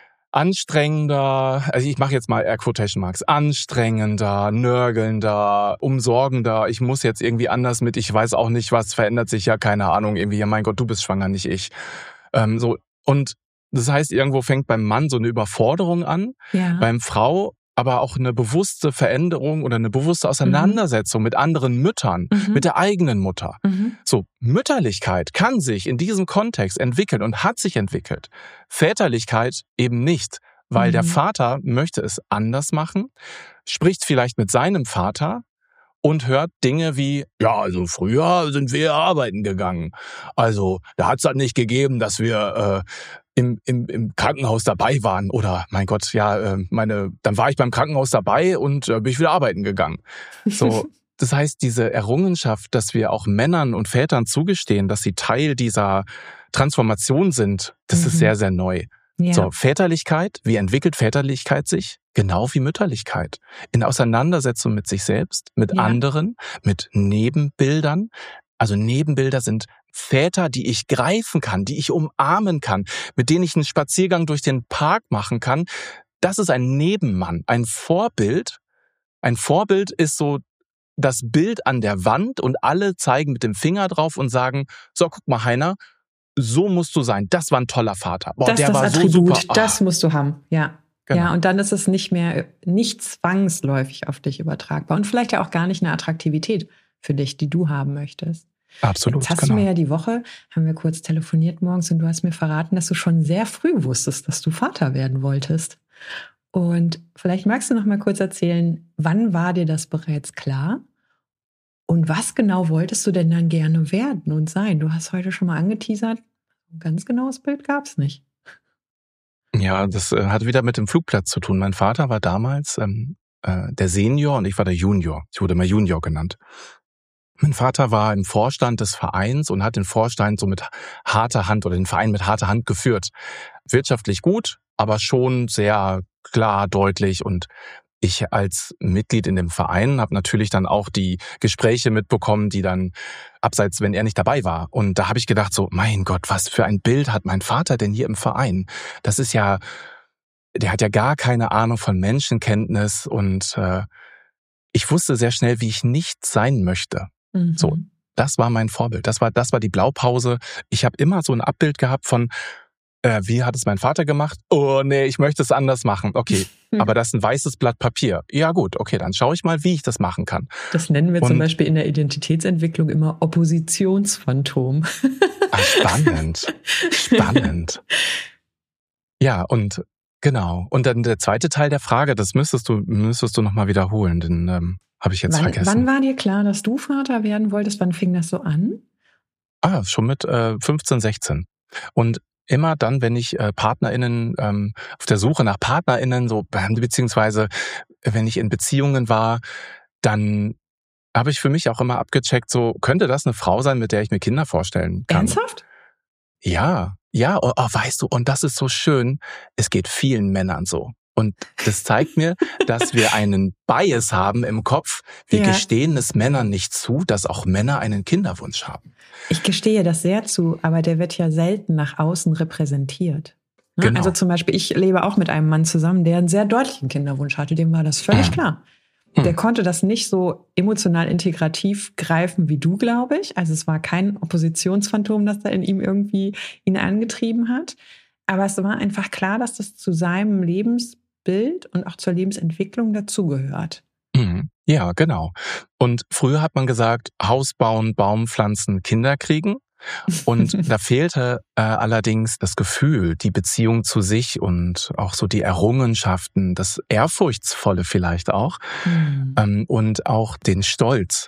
anstrengender, also ich mache jetzt mal Air Quotation Marks, anstrengender, nörgelnder, umsorgender, ich muss jetzt irgendwie anders mit, ich weiß auch nicht, was verändert sich, ja, keine Ahnung, irgendwie, ja, mein Gott, du bist schwanger, nicht ich. Ähm, so, und das heißt, irgendwo fängt beim Mann so eine Überforderung an, Ja. beim Frau aber auch eine bewusste Veränderung oder eine bewusste Auseinandersetzung mhm. mit anderen Müttern, mhm. mit der eigenen Mutter. Mhm. So, Mütterlichkeit kann sich in diesem Kontext entwickeln und hat sich entwickelt. Väterlichkeit eben nicht, weil mhm. der Vater möchte es anders machen, spricht vielleicht mit seinem Vater und hört Dinge wie, ja, also früher sind wir arbeiten gegangen. Also da hat es halt nicht gegeben, dass wir äh, im, im, im Krankenhaus dabei waren. Oder, mein Gott, ja, äh, meine, dann war ich beim Krankenhaus dabei und äh, bin ich wieder arbeiten gegangen. So, das heißt, diese Errungenschaft, dass wir auch Männern und Vätern zugestehen, dass sie Teil dieser Transformation sind, das mhm. ist sehr, sehr neu. Ja. So, Väterlichkeit, wie entwickelt Väterlichkeit sich? Genau wie Mütterlichkeit. In Auseinandersetzung mit sich selbst, mit ja. anderen, mit Nebenbildern. Also Nebenbilder sind Väter, die ich greifen kann, die ich umarmen kann, mit denen ich einen Spaziergang durch den Park machen kann. Das ist ein Nebenmann, ein Vorbild. Ein Vorbild ist so das Bild an der Wand und alle zeigen mit dem Finger drauf und sagen, so, guck mal, Heiner, so musst du sein. Das war ein toller Vater. Boah, das der das war Attribut, so super. Oh. Das musst du haben, ja. Genau. Ja, und dann ist es nicht mehr, nicht zwangsläufig auf dich übertragbar und vielleicht ja auch gar nicht eine Attraktivität für dich, die du haben möchtest. Absolut, Jetzt hast genau. du mir ja die Woche, haben wir kurz telefoniert morgens und du hast mir verraten, dass du schon sehr früh wusstest, dass du Vater werden wolltest. Und vielleicht magst du noch mal kurz erzählen, wann war dir das bereits klar? Und was genau wolltest du denn dann gerne werden und sein? Du hast heute schon mal angeteasert, ein ganz genaues Bild gab es nicht. Ja, das äh, hat wieder mit dem Flugplatz zu tun. Mein Vater war damals ähm, äh, der Senior und ich war der Junior. Ich wurde immer Junior genannt. Mein Vater war im Vorstand des Vereins und hat den Vorstand so mit harter Hand oder den Verein mit harter Hand geführt. Wirtschaftlich gut, aber schon sehr klar, deutlich. Und ich als Mitglied in dem Verein habe natürlich dann auch die Gespräche mitbekommen, die dann abseits, wenn er nicht dabei war. Und da habe ich gedacht so, mein Gott, was für ein Bild hat mein Vater denn hier im Verein? Das ist ja, der hat ja gar keine Ahnung von Menschenkenntnis und äh, ich wusste sehr schnell, wie ich nicht sein möchte. Mhm. So, das war mein Vorbild. Das war, das war die Blaupause. Ich habe immer so ein Abbild gehabt von, äh, wie hat es mein Vater gemacht? Oh nee, ich möchte es anders machen. Okay, aber das ist ein weißes Blatt Papier. Ja gut, okay, dann schaue ich mal, wie ich das machen kann. Das nennen wir und, zum Beispiel in der Identitätsentwicklung immer Oppositionsphantom. Ah, spannend, spannend. Ja, und genau. Und dann der zweite Teil der Frage, das müsstest du müsstest du nochmal wiederholen, denn ähm, habe ich jetzt wann, vergessen. Wann war dir klar, dass du Vater werden wolltest? Wann fing das so an? Ah, schon mit äh, fünfzehn, sechzehn. Und immer dann, wenn ich äh, PartnerInnen, ähm, auf der Suche nach PartnerInnen, so beziehungsweise wenn ich in Beziehungen war, dann habe ich für mich auch immer abgecheckt, so könnte das eine Frau sein, mit der ich mir Kinder vorstellen kann. Ernsthaft? Ja, ja, oh, oh, weißt du, und das ist so schön, es geht vielen Männern so. Und das zeigt mir, dass wir einen Bias haben im Kopf. Wir ja. gestehen es Männern nicht zu, dass auch Männer einen Kinderwunsch haben. Ich gestehe das sehr zu, aber der wird ja selten nach außen repräsentiert. Ne? Genau. Also zum Beispiel, ich lebe auch mit einem Mann zusammen, der einen sehr deutlichen Kinderwunsch hatte. Dem war das völlig hm. klar. Hm. Der konnte das nicht so emotional integrativ greifen wie du, glaube ich. Also es war kein Oppositionsphantom, das da in ihm irgendwie ihn angetrieben hat. Aber es war einfach klar, dass das zu seinem Lebensbild und auch zur Lebensentwicklung dazugehört. Ja, genau. Und früher hat man gesagt, Haus bauen, Baum pflanzen, Kinder kriegen. Und da fehlte äh, allerdings das Gefühl, die Beziehung zu sich und auch so die Errungenschaften, das Ehrfurchtsvolle vielleicht auch mhm. ähm, und auch den Stolz.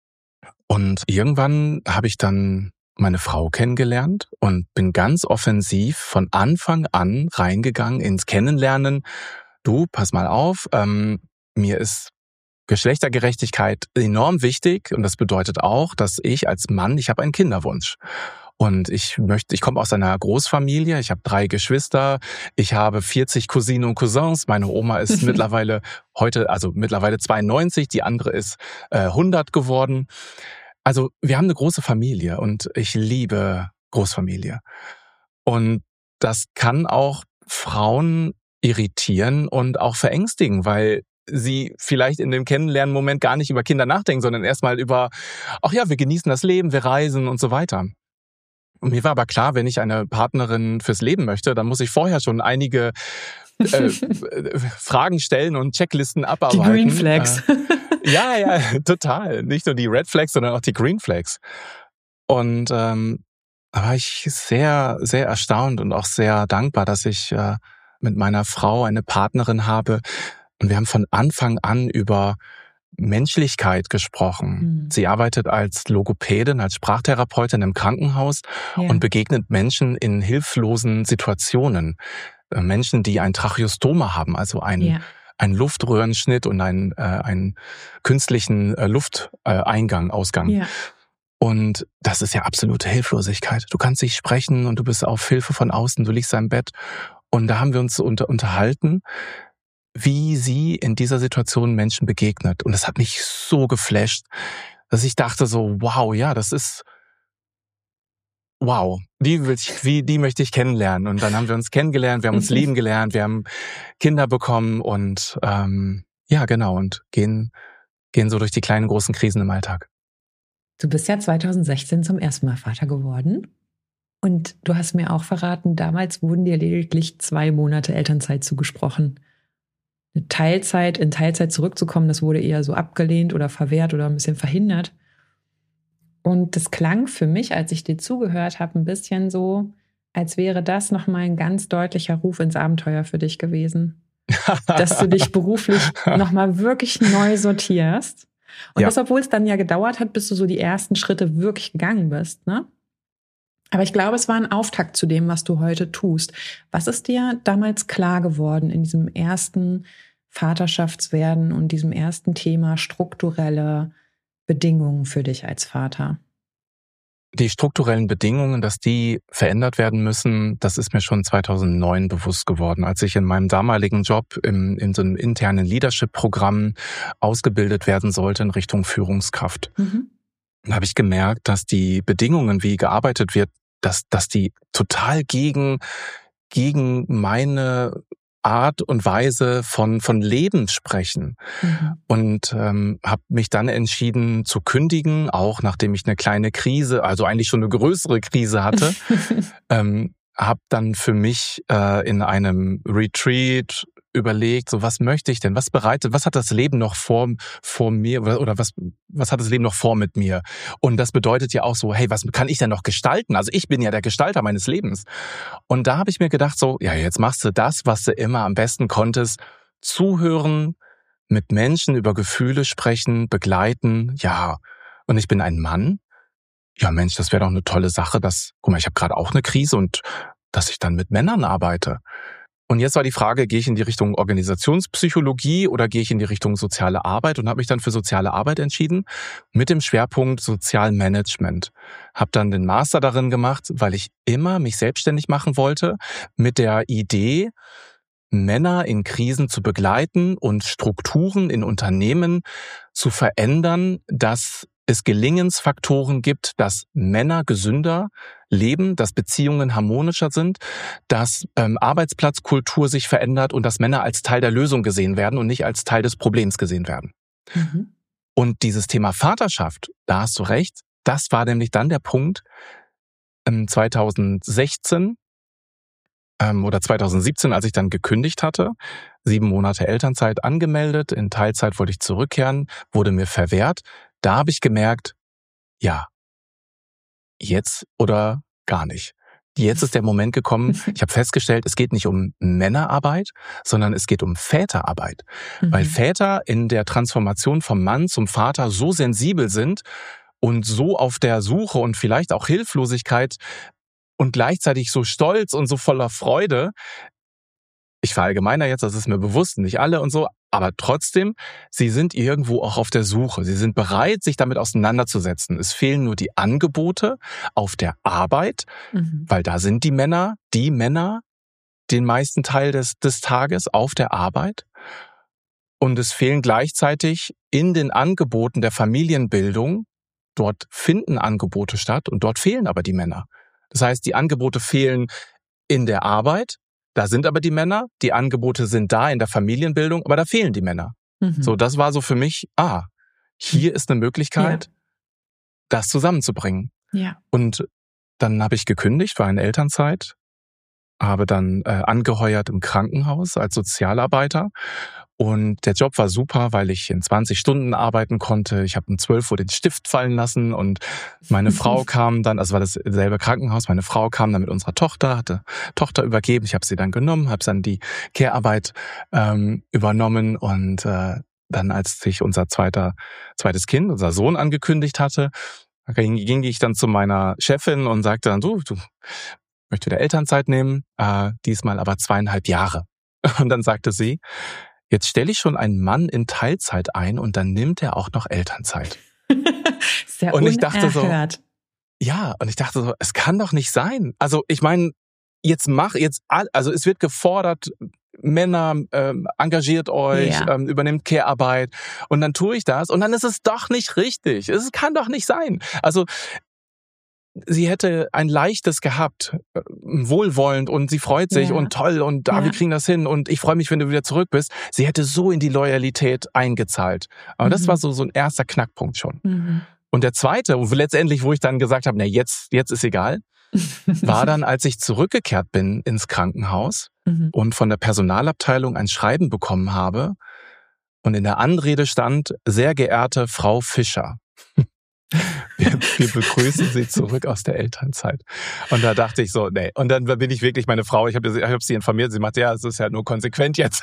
Und irgendwann habe ich dann meine Frau kennengelernt und bin ganz offensiv von Anfang an reingegangen ins Kennenlernen. Du, pass mal auf, ähm, mir ist Geschlechtergerechtigkeit enorm wichtig und das bedeutet auch, dass ich als Mann, ich habe einen Kinderwunsch und ich möchte, ich komme aus einer Großfamilie, ich habe drei Geschwister, ich habe vierzig Cousinen und Cousins, meine Oma ist mittlerweile heute, also mittlerweile zweiundneunzig, die andere ist äh, hundert geworden. Also wir haben eine große Familie und ich liebe Großfamilie und das kann auch Frauen irritieren und auch verängstigen, weil sie vielleicht in dem Kennenlernen-Moment gar nicht über Kinder nachdenken, sondern erstmal über, ach ja, wir genießen das Leben, wir reisen und so weiter. Und mir war aber klar, wenn ich eine Partnerin fürs Leben möchte, dann muss ich vorher schon einige äh, Fragen stellen und Checklisten abarbeiten. Die Green Flags. Äh, ja, ja, total. Nicht nur die Red Flags, sondern auch die Green Flags. Und ähm, da war ich sehr, sehr erstaunt und auch sehr dankbar, dass ich äh, mit meiner Frau eine Partnerin habe. Und wir haben von Anfang an über Menschlichkeit gesprochen. Mhm. Sie arbeitet als Logopädin, als Sprachtherapeutin im Krankenhaus ja. und begegnet Menschen in hilflosen Situationen. Menschen, die ein Tracheostoma haben, also einen, ja. einen Luftröhrenschnitt und einen, äh, einen künstlichen äh, Lufteingang, äh, Ausgang. Ja. Und das ist ja absolute Hilflosigkeit. Du kannst nicht sprechen und du bist auf Hilfe von außen, du liegst im Bett. Und da haben wir uns unter, unterhalten, wie sie in dieser Situation Menschen begegnet. Und das hat mich so geflasht, dass ich dachte so, wow, ja, das ist, wow, die will ich, wie, die möchte ich kennenlernen. Und dann haben wir uns kennengelernt, wir haben uns lieben gelernt, wir haben Kinder bekommen und ähm, ja, genau, und gehen, gehen so durch die kleinen, großen Krisen im Alltag. Du bist ja zwanzig sechzehn zum ersten Mal Vater geworden. Und du hast mir auch verraten, damals wurden dir lediglich zwei Monate Elternzeit zugesprochen. Eine Teilzeit, in Teilzeit zurückzukommen, das wurde eher so abgelehnt oder verwehrt oder ein bisschen verhindert. Und das klang für mich, als ich dir zugehört habe, ein bisschen so, als wäre das nochmal ein ganz deutlicher Ruf ins Abenteuer für dich gewesen. Dass du dich beruflich nochmal wirklich neu sortierst. Und ja. das, obwohl es dann ja gedauert hat, bis du so die ersten Schritte wirklich gegangen bist, ne? Aber ich glaube, es war ein Auftakt zu dem, was du heute tust. Was ist dir damals klar geworden in diesem ersten Vaterschaftswerden und diesem ersten Thema strukturelle Bedingungen für dich als Vater? Die strukturellen Bedingungen, dass die verändert werden müssen, das ist mir schon zweitausendneun bewusst geworden, als ich in meinem damaligen Job im, in so einem internen Leadership-Programm ausgebildet werden sollte in Richtung Führungskraft. Mhm. Da habe ich gemerkt, dass die Bedingungen, wie gearbeitet wird, dass, dass die total gegen, gegen meine Art und Weise von, von Leben sprechen. Mhm. Und ähm, habe mich dann entschieden zu kündigen, auch nachdem ich eine kleine Krise, also eigentlich schon eine größere Krise hatte. ähm, habe dann für mich äh, in einem Retreat überlegt, so was möchte ich denn, was bereitet, was hat das Leben noch vor, vor mir oder, oder was, was hat das Leben noch vor mit mir? Und das bedeutet ja auch so, hey, was kann ich denn noch gestalten? Also ich bin ja der Gestalter meines Lebens. Und da habe ich mir gedacht so, ja, jetzt machst du das, was du immer am besten konntest, zuhören, mit Menschen über Gefühle sprechen, begleiten, ja. Und ich bin ein Mann. Ja, Mensch, das wäre doch eine tolle Sache, dass, guck mal, ich habe gerade auch eine Krise und dass ich dann mit Männern arbeite. Und jetzt war die Frage, gehe ich in die Richtung Organisationspsychologie oder gehe ich in die Richtung soziale Arbeit und habe mich dann für soziale Arbeit entschieden mit dem Schwerpunkt Sozialmanagement. Habe dann den Master darin gemacht, weil ich immer mich selbstständig machen wollte mit der Idee, Männer in Krisen zu begleiten und Strukturen in Unternehmen zu verändern, dass es Gelingensfaktoren gibt, dass Männer gesünder leben, dass Beziehungen harmonischer sind, dass ähm, Arbeitsplatzkultur sich verändert und dass Männer als Teil der Lösung gesehen werden und nicht als Teil des Problems gesehen werden. Mhm. Und dieses Thema Vaterschaft, da hast du recht, das war nämlich dann der Punkt ähm, zweitausendsechzehn ähm, oder zweitausendsiebzehn, als ich dann gekündigt hatte, sieben Monate Elternzeit angemeldet, in Teilzeit wollte ich zurückkehren, wurde mir verwehrt. Da habe ich gemerkt, ja, jetzt oder gar nicht. Jetzt ist der Moment gekommen, ich habe festgestellt, es geht nicht um Männerarbeit, sondern es geht um Väterarbeit. Mhm. Weil Väter in der Transformation vom Mann zum Vater so sensibel sind und so auf der Suche und vielleicht auch Hilflosigkeit und gleichzeitig so stolz und so voller Freude. Ich verallgemeiner jetzt, das ist mir bewusst, nicht alle und so, aber trotzdem, sie sind irgendwo auch auf der Suche. Sie sind bereit, sich damit auseinanderzusetzen. Es fehlen nur die Angebote auf der Arbeit, mhm. weil da sind die Männer, die Männer, den meisten Teil des, des Tages auf der Arbeit. Und es fehlen gleichzeitig in den Angeboten der Familienbildung, dort finden Angebote statt und dort fehlen aber die Männer. Das heißt, die Angebote fehlen in der Arbeit, da sind aber die Männer, die Angebote sind da in der Familienbildung, aber da fehlen die Männer. Mhm. So, das war so für mich, ah, hier ist eine Möglichkeit, ja. das zusammenzubringen. Ja. Und dann habe ich gekündigt, war in Elternzeit habe dann äh, angeheuert im Krankenhaus als Sozialarbeiter. Und der Job war super, weil ich in zwanzig Stunden arbeiten konnte. Ich habe um zwölf Uhr den Stift fallen lassen und meine Frau kam dann, also war das selbe Krankenhaus, meine Frau kam dann mit unserer Tochter, hatte Tochter übergeben. Ich habe sie dann genommen, habe dann die Care-Arbeit ähm, übernommen und äh, dann, als sich unser zweiter zweites Kind, unser Sohn angekündigt hatte, ging, ging ich dann zu meiner Chefin und sagte dann, du, du möchtest wieder Elternzeit nehmen, äh, diesmal aber zweieinhalb Jahre. Und dann sagte sie, jetzt stelle ich schon einen Mann in Teilzeit ein und dann nimmt er auch noch Elternzeit. Sehr und ich dachte unerhört. so, ja, und ich dachte so, es kann doch nicht sein. Also ich meine, jetzt mach jetzt, all, also es wird gefordert, Männer, ähm, engagiert euch, Ja. ähm, übernimmt Care-Arbeit und dann tue ich das und dann ist es doch nicht richtig. Es kann doch nicht sein. Also sie hätte ein leichtes gehabt, äh, wohlwollend und sie freut sich Ja. und toll und ah, Ja. wir kriegen das hin und ich freue mich, wenn du wieder zurück bist. Sie hätte so in die Loyalität eingezahlt. Aber Mhm. das war so so ein erster Knackpunkt schon. Mhm. Und der zweite, und letztendlich, wo ich dann gesagt habe, na jetzt jetzt ist egal, war dann, als ich zurückgekehrt bin ins Krankenhaus Mhm. und von der Personalabteilung ein Schreiben bekommen habe und in der Anrede stand, sehr geehrte Frau Fischer. Wir, wir begrüßen Sie zurück aus der Elternzeit. Und da dachte ich so, nee. Und dann bin ich wirklich meine Frau, ich habe ich hab sie informiert, sie meinte, ja, es ist ja nur konsequent jetzt.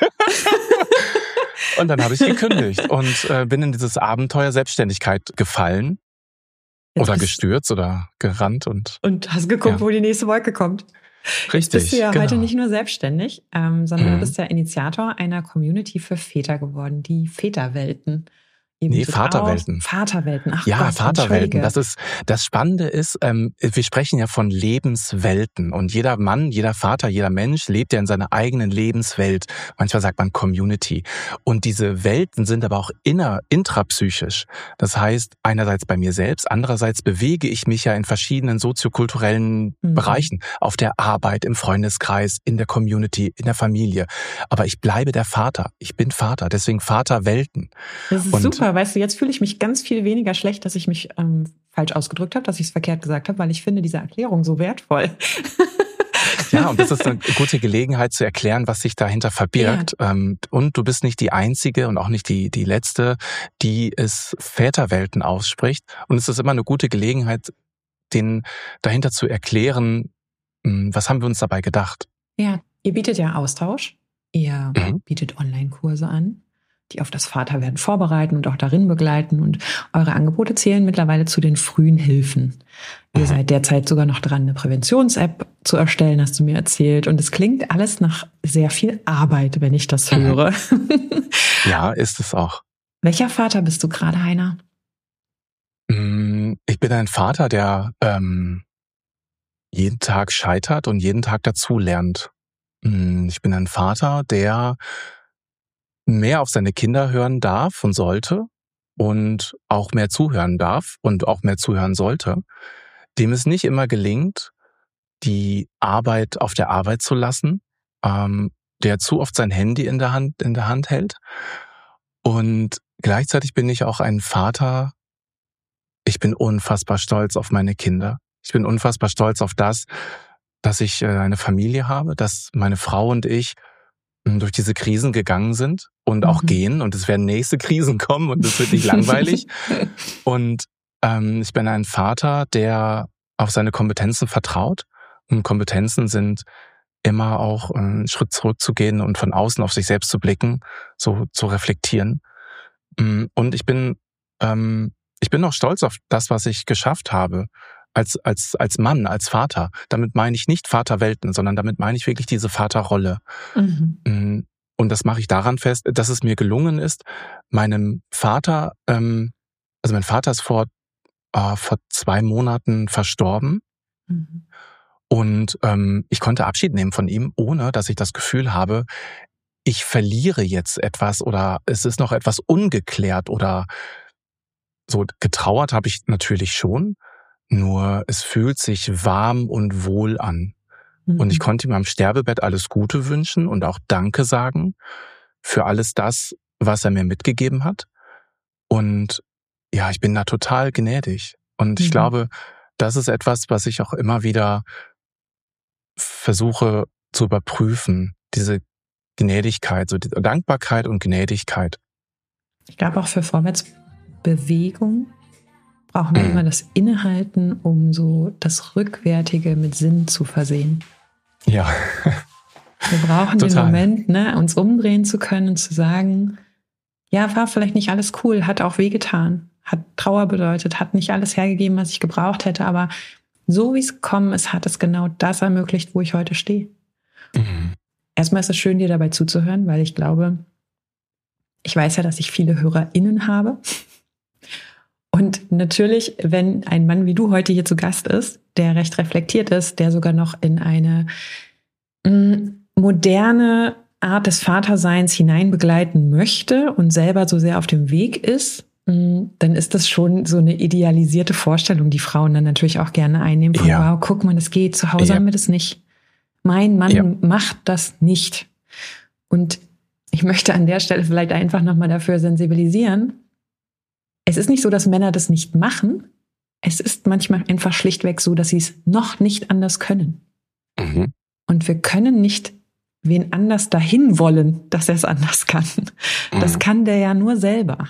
Und dann habe ich gekündigt und äh, bin in dieses Abenteuer Selbstständigkeit gefallen. Jetzt Oder bist- gestürzt oder gerannt und Und hast geguckt, Ja. wo die nächste Wolke kommt. richtig. Bist du ja genau. heute nicht nur selbstständig, ähm, sondern Mhm. du bist ja Initiator einer Community für Väter geworden, die Väterwelten. Ihr Nee, bietet Vaterwelten. Auf, Vaterwelten. Ach Ja, Gott, Vaterwelten. entschuldige. Das ist das Spannende ist, ähm, wir sprechen ja von Lebenswelten und jeder Mann, jeder Vater, jeder Mensch lebt ja in seiner eigenen Lebenswelt. Manchmal sagt man Community. Und diese Welten sind aber auch inner, intrapsychisch. Das heißt, einerseits bei mir selbst, andererseits bewege ich mich ja in verschiedenen soziokulturellen Mhm. Bereichen, auf der Arbeit, im Freundeskreis, in der Community, in der Familie. Aber ich bleibe der Vater. Ich bin Vater, deswegen Vaterwelten. Das ist Und- super, weißt du, jetzt fühle ich mich ganz viel weniger schlecht, dass ich mich ähm, falsch ausgedrückt habe, dass ich es verkehrt gesagt habe, weil ich finde diese Erklärung so wertvoll. Ja, und das ist eine gute Gelegenheit zu erklären, was sich dahinter verbirgt. Ähm, Und du bist nicht die Einzige und auch nicht die, die Letzte, die es Väterwelten ausspricht. Und es ist immer eine gute Gelegenheit, den dahinter zu erklären, mh, was haben wir uns dabei gedacht. Ja, ihr bietet ja Austausch. Ihr Mhm. bietet Online-Kurse an, die auf das Vaterwerden vorbereiten und auch darin begleiten. Und eure Angebote zählen mittlerweile zu den frühen Hilfen. Ihr Mhm. seid derzeit sogar noch dran, eine Präventions-App zu erstellen, hast du mir erzählt. Und es klingt alles nach sehr viel Arbeit, wenn ich das Mhm. höre. Ja, ist es auch. Welcher Vater bist du gerade, Heiner? Mm, Ich bin ein Vater, der ähm, jeden Tag scheitert und jeden Tag dazulernt. Mm, Ich bin ein Vater, der mehr auf seine Kinder hören darf und sollte und auch mehr zuhören darf und auch mehr zuhören sollte, dem es nicht immer gelingt, die Arbeit auf der Arbeit zu lassen, ähm, der zu oft sein Handy in der Hand, in der Hand hält. Und gleichzeitig bin ich auch ein Vater, ich bin unfassbar stolz auf meine Kinder. Ich bin unfassbar stolz auf das, dass ich äh, eine Familie habe, dass meine Frau und ich mh, durch diese Krisen gegangen sind und auch Mhm. gehen. Und es werden nächste Krisen kommen und es wird nicht langweilig. Und ähm, ich bin ein Vater, der auf seine Kompetenzen vertraut. Und Kompetenzen sind immer auch äh, einen Schritt zurückzugehen und von außen auf sich selbst zu blicken, so zu reflektieren. Mm, Und ich bin ähm, ich bin auch stolz auf das, was ich geschafft habe als als als Mann, als Vater. Damit meine ich nicht Vaterwelten, sondern damit meine ich wirklich diese Vaterrolle. Mhm. Mm, Und das mache ich daran fest, dass es mir gelungen ist, meinem Vater, ähm, also mein Vater ist vor äh, vor zwei Monaten verstorben. Mhm. Und ähm, ich konnte Abschied nehmen von ihm, ohne dass ich das Gefühl habe, ich verliere jetzt etwas oder es ist noch etwas ungeklärt oder so. Getrauert habe ich natürlich schon, nur es fühlt sich warm und wohl an. Mhm. Und ich konnte ihm am Sterbebett alles Gute wünschen und auch Danke sagen für alles das, was er mir mitgegeben hat. Und ja, ich bin da total gnädig. Und ich Mhm. glaube, das ist etwas, was ich auch immer wieder versuche zu überprüfen, diese Gnädigkeit, so die Dankbarkeit und Gnädigkeit. Ich glaube auch für Vorwärtsbewegung brauchen wir Mhm. immer das Innehalten, um so das Rückwärtige mit Sinn zu versehen. Ja. Wir brauchen den Total. Moment, ne, uns umdrehen zu können und zu sagen, ja, war vielleicht nicht alles cool, hat auch wehgetan, hat Trauer bedeutet, hat nicht alles hergegeben, was ich gebraucht hätte, aber so wie es gekommen ist, hat es genau das ermöglicht, wo ich heute stehe. Mhm. Erstmal ist es schön, dir dabei zuzuhören, weil ich glaube, ich weiß ja, dass ich viele HörerInnen habe. Und natürlich, wenn ein Mann wie du heute hier zu Gast ist, der recht reflektiert ist, der sogar noch in eine mh, moderne Art des Vaterseins hineinbegleiten möchte und selber so sehr auf dem Weg ist, mh, dann ist das schon so eine idealisierte Vorstellung, die Frauen dann natürlich auch gerne einnehmen. Von, Ja. wow, guck mal, das geht, zu Hause Ja. haben wir das nicht. Mein Mann Ja. macht das nicht. Und ich möchte an der Stelle vielleicht einfach nochmal dafür sensibilisieren. Es ist nicht so, dass Männer das nicht machen. Es ist manchmal einfach schlichtweg so, dass sie es noch nicht anders können. Mhm. Und wir können nicht wen anders dahin wollen, dass er es anders kann. Das Mhm. kann der ja nur selber.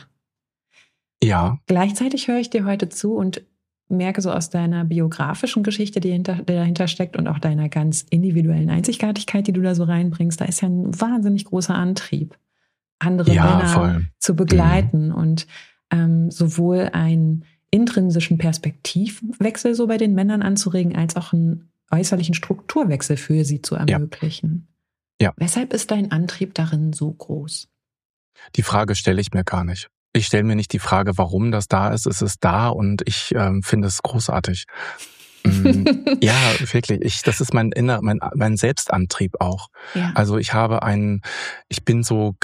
Ja. Gleichzeitig höre ich dir heute zu und merke so aus deiner biografischen Geschichte, die, hinter, die dahinter steckt und auch deiner ganz individuellen Einzigartigkeit, die du da so reinbringst, da ist ja ein wahnsinnig großer Antrieb, andere Ja, Männer voll. zu begleiten und ähm, sowohl einen intrinsischen Perspektivwechsel so bei den Männern anzuregen, als auch einen äußerlichen Strukturwechsel für sie zu ermöglichen. Ja. Weshalb ist dein Antrieb darin so groß? Die Frage stelle ich mir gar nicht. Ich stelle mir nicht die Frage, warum das da ist. Es ist da und ich ähm, finde es großartig. Mm, ja, wirklich. Ich, das ist mein inner, mein, mein Selbstantrieb auch. Ja. Also ich habe einen, ich bin so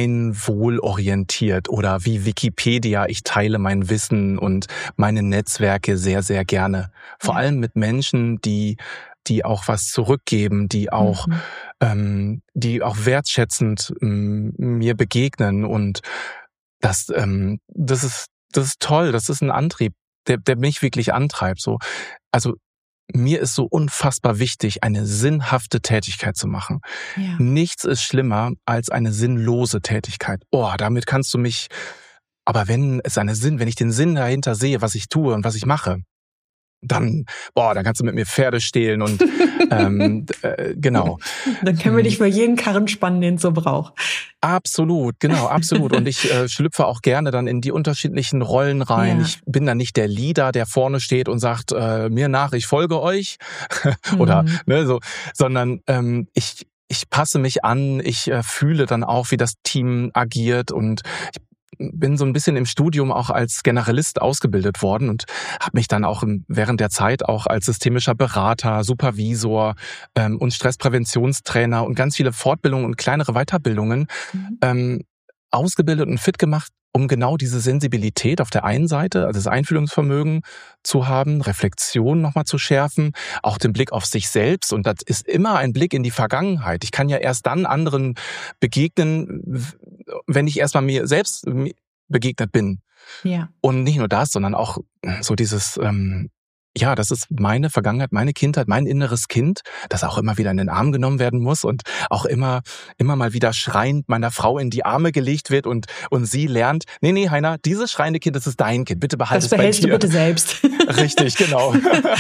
gemeinwohlorientiert oder wie Wikipedia. Ich teile mein Wissen und meine Netzwerke sehr, sehr gerne. Vor Ja. allem mit Menschen, die die auch was zurückgeben, die auch, Mhm. ähm, die auch wertschätzend ähm, mir begegnen und das, ähm, das ist, das ist toll. Das ist ein Antrieb, der, der mich wirklich antreibt. So, also mir ist so unfassbar wichtig, eine sinnhafte Tätigkeit zu machen. Ja. Nichts ist schlimmer als eine sinnlose Tätigkeit. Oh, damit kannst du mich. Aber wenn es eine Sinn, wenn ich den Sinn dahinter sehe, was ich tue und was ich mache, dann, boah, dann kannst du mit mir Pferde stehlen und ähm, äh, genau. Dann können wir dich für jeden Karren spannen, den es so braucht. Absolut, genau, absolut. Und ich äh, schlüpfe auch gerne dann in die unterschiedlichen Rollen rein. Ja. Ich bin dann nicht der Leader, der vorne steht und sagt, äh, mir nach, ich folge euch. Oder Mhm. ne, so, sondern ähm, ich ich passe mich an, ich äh, fühle dann auch, wie das Team agiert und ich bin so ein bisschen im Studium auch als Generalist ausgebildet worden und habe mich dann auch im, während der Zeit auch als systemischer Berater, Supervisor ähm, und Stresspräventionstrainer und ganz viele Fortbildungen und kleinere Weiterbildungen Mhm. ähm, ausgebildet und fit gemacht, um genau diese Sensibilität auf der einen Seite, also das Einfühlungsvermögen zu haben, Reflexion nochmal zu schärfen, auch den Blick auf sich selbst. Und das ist immer ein Blick in die Vergangenheit. Ich kann ja erst dann anderen begegnen, wenn ich erstmal mir selbst begegnet bin. Ja. Und nicht nur das, sondern auch so dieses, ähm, ja, das ist meine Vergangenheit, meine Kindheit, mein inneres Kind, das auch immer wieder in den Arm genommen werden muss und auch immer immer mal wieder schreiend meiner Frau in die Arme gelegt wird und und sie lernt, nee, nee, Heiner, dieses schreiende Kind, das ist dein Kind, bitte behalte Das es bei behältst du dir. bitte selbst. Richtig, genau.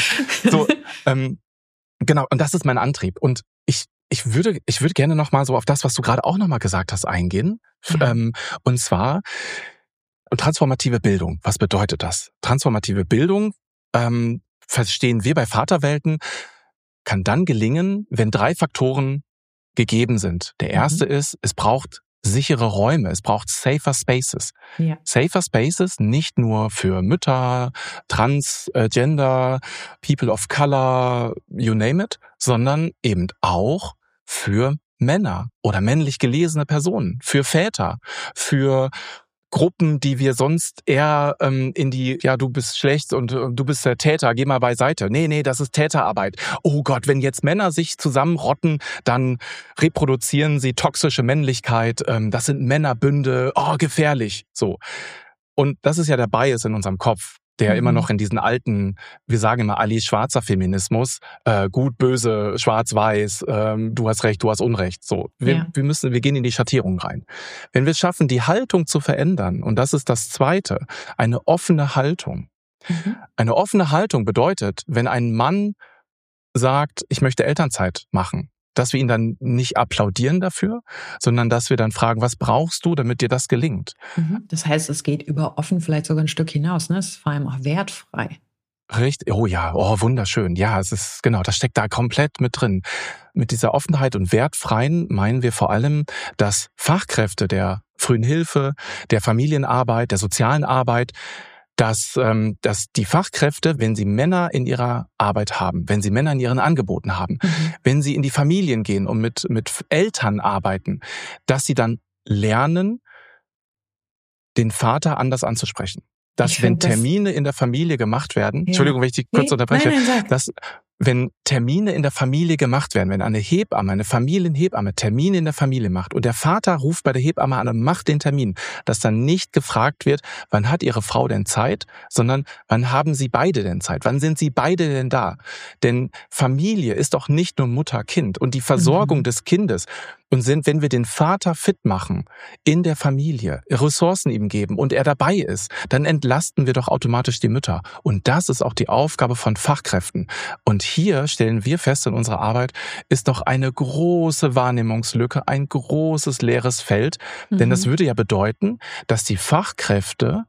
so, ähm, genau, und das ist mein Antrieb. Und ich ich würde ich würde gerne noch mal so auf das, was du gerade auch noch mal gesagt hast, eingehen. Ja. Ähm, und zwar transformative Bildung. Was bedeutet das? Transformative Bildung ähm, verstehen wir bei Vaterwelten, kann dann gelingen, wenn drei Faktoren gegeben sind. Der erste Mhm. ist, es braucht sichere Räume, es braucht safer spaces. Ja. Safer spaces nicht nur für Mütter, Trans, äh, Gender, People of Color, you name it, sondern eben auch für Männer oder männlich gelesene Personen, für Väter, für Gruppen, die wir sonst eher ähm, in die, ja, du bist schlecht und äh, du bist der Täter, geh mal beiseite. Nee, nee, das ist Täterarbeit. Oh Gott, wenn jetzt Männer sich zusammenrotten, dann reproduzieren sie toxische Männlichkeit. Ähm, das sind Männerbünde. Oh, gefährlich. So. Und das ist ja der Bias in unserem Kopf. der Mhm. immer noch in diesen alten, wir sagen immer Ali schwarzer Feminismus, äh, gut, böse, schwarz, weiß, ähm, du hast Recht, du hast Unrecht. So, wir, Ja. wir müssen, wir gehen in die Schattierung rein. Wenn wir es schaffen, die Haltung zu verändern, und das ist das Zweite, eine offene Haltung. Mhm. Eine offene Haltung bedeutet, wenn ein Mann sagt, ich möchte Elternzeit machen, dass wir ihn dann nicht applaudieren dafür, sondern dass wir dann fragen, was brauchst du, damit dir das gelingt? Mhm. Das heißt, es geht über offen vielleicht sogar ein Stück hinaus, ne? Es ist vor allem auch wertfrei. Richtig, oh ja, oh wunderschön. Ja, es ist, genau, das steckt da komplett mit drin. Mit dieser Offenheit und Wertfreien meinen wir vor allem, dass Fachkräfte der frühen Hilfe, der Familienarbeit, der sozialen Arbeit, dass, ähm, dass die Fachkräfte, wenn sie Männer in ihrer Arbeit haben, wenn sie Männer in ihren Angeboten haben, Mhm. wenn sie in die Familien gehen und mit, mit Eltern arbeiten, dass sie dann lernen, den Vater anders anzusprechen. Dass Ich wenn find das- Termine in der Familie gemacht werden, Ja. Entschuldigung, wenn ich dich kurz Nee, unterbreche, nein, nein, sag. dass wenn Termine in der Familie gemacht werden, wenn eine Hebamme, eine Familienhebamme Termine in der Familie macht und der Vater ruft bei der Hebamme an und macht den Termin, dass dann nicht gefragt wird, wann hat Ihre Frau denn Zeit, sondern wann haben Sie beide denn Zeit? Wann sind Sie beide denn da? Denn Familie ist doch nicht nur Mutter, Kind und die Versorgung Mhm. des Kindes. Und sind, wenn wir den Vater fit machen in der Familie, Ressourcen ihm geben und er dabei ist, dann entlasten wir doch automatisch die Mütter. Und das ist auch die Aufgabe von Fachkräften. Und hier stellen wir fest in unserer Arbeit, ist doch eine große Wahrnehmungslücke, ein großes leeres Feld. Denn das Mhm. würde ja bedeuten, dass die Fachkräfte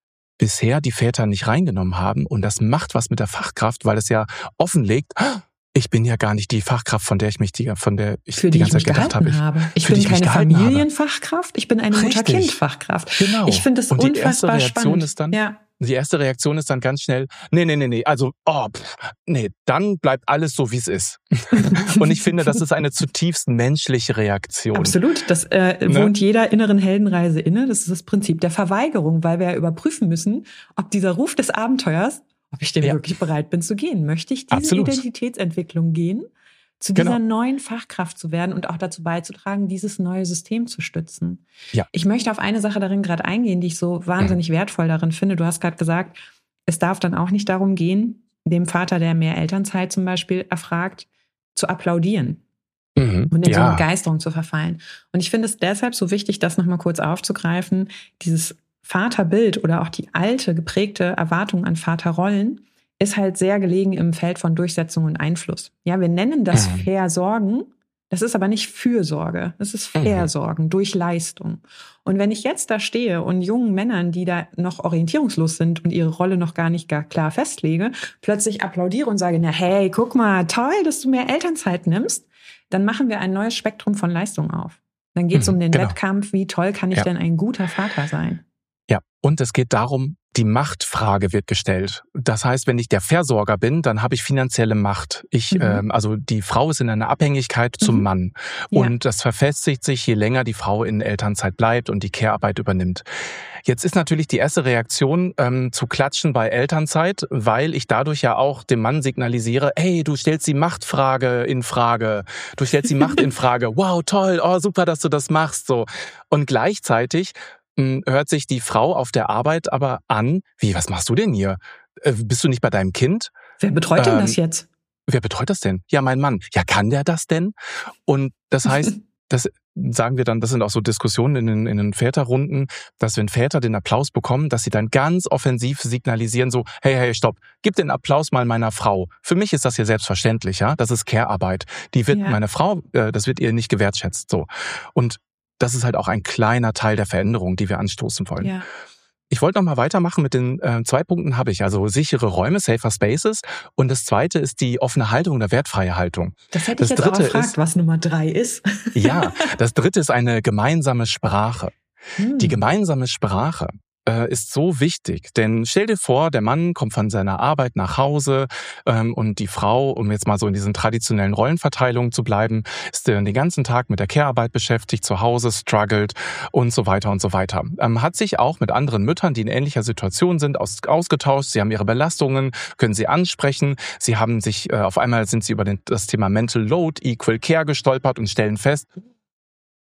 bisher die Väter nicht reingenommen haben. Und das macht was mit der Fachkraft, weil es ja offenlegt, ich bin ja gar nicht die Fachkraft, von der ich mich die, von der ich Für die die ich ganze mich Zeit gedacht gehalten habe. habe. Ich für die bin ich mich keine gehalten habe. Familienfachkraft, ich bin eine Richtig. Mutter-Kind-Fachkraft. Genau. Ich finde das Und die erste unfassbar Reaktion spannend. ist dann, Ja. Die erste Reaktion ist dann ganz schnell, nee, nee, nee, nee, also, oh, pff, nee, dann bleibt alles so, wie es ist. Und ich finde, das ist eine zutiefst menschliche Reaktion. Absolut, das äh, Ne? wohnt jeder inneren Heldenreise inne. Das ist das Prinzip der Verweigerung, weil wir ja überprüfen müssen, ob dieser Ruf des Abenteuers, ob ich dem Ja. wirklich bereit bin zu gehen. Möchte ich diese Absolut. Identitätsentwicklung gehen, zu dieser Genau. neuen Fachkraft zu werden und auch dazu beizutragen, dieses neue System zu stützen. Ja. Ich möchte auf eine Sache darin gerade eingehen, die ich so wahnsinnig wertvoll darin finde. Du hast gerade gesagt, es darf dann auch nicht darum gehen, dem Vater, der mehr Elternzeit zum Beispiel erfragt, zu applaudieren Mhm. und in so Ja. eine Begeisterung zu verfallen. Und ich finde es deshalb so wichtig, das nochmal kurz aufzugreifen, dieses Vaterbild oder auch die alte, geprägte Erwartung an Vaterrollen ist halt sehr gelegen im Feld von Durchsetzung und Einfluss. Ja, wir nennen das Mhm. Versorgen, das ist aber nicht Fürsorge, das ist Mhm. Versorgen durch Leistung. Und wenn ich jetzt da stehe und jungen Männern, die da noch orientierungslos sind und ihre Rolle noch gar nicht gar klar festlege, plötzlich applaudiere und sage, na hey, guck mal, toll, dass du mehr Elternzeit nimmst, dann machen wir ein neues Spektrum von Leistung auf. Dann geht es Mhm, um den genau. Wettkampf, wie toll kann ich Ja. denn ein guter Vater sein? Ja, und es geht darum, die Machtfrage wird gestellt. Das heißt, wenn ich der Versorger bin, dann habe ich finanzielle Macht. Ich, Mhm. ähm, also die Frau ist in einer Abhängigkeit zum Mhm. Mann. Ja. Und das verfestigt sich, je länger die Frau in Elternzeit bleibt und die Care-Arbeit übernimmt. Jetzt ist natürlich die erste Reaktion ähm, zu klatschen bei Elternzeit, weil ich dadurch ja auch dem Mann signalisiere, hey, du stellst die Machtfrage in Frage. Du stellst die Macht in Frage. Wow, toll, oh, super, dass du das machst. So. Und gleichzeitig mh, hört sich die Frau auf der Arbeit aber an, wie, was machst du denn hier? Äh, bist du nicht bei deinem Kind? Wer betreut denn Ähm, das jetzt? Wer betreut das denn? Ja, mein Mann. Ja, kann der das denn? Und das heißt, das sagen wir dann, das sind auch so Diskussionen in den, in den Väterrunden, dass wenn Väter den Applaus bekommen, dass sie dann ganz offensiv signalisieren so, hey, hey, stopp, gib den Applaus mal meiner Frau. Für mich ist das hier selbstverständlich, ja, das ist Care-Arbeit. Die wird Ja. meine Frau, äh, das wird ihr nicht gewertschätzt, so. Und das ist halt auch ein kleiner Teil der Veränderung, die wir anstoßen wollen. Ja. Ich wollte noch mal weitermachen mit den äh, zwei Punkten habe ich, also sichere Räume, safer spaces, und das zweite ist die offene Haltung oder wertfreie Haltung. Das hätte Das ich jetzt auch Dritte gefragt, ist- was Nummer drei ist. Ja, das dritte ist eine gemeinsame Sprache. Hm. Die gemeinsame Sprache äh, ist so wichtig, denn stell dir vor, der Mann kommt von seiner Arbeit nach Hause ähm, und die Frau, um jetzt mal so in diesen traditionellen Rollenverteilungen zu bleiben, ist äh, den ganzen Tag mit der Care-Arbeit beschäftigt, zu Hause struggelt und so weiter und so weiter. Ähm, hat sich auch mit anderen Müttern, die in ähnlicher Situation sind, aus, ausgetauscht. Sie haben ihre Belastungen, können sie ansprechen. Sie haben sich, äh, auf einmal sind sie über den, das Thema Mental Load, Equal Care gestolpert und stellen fest,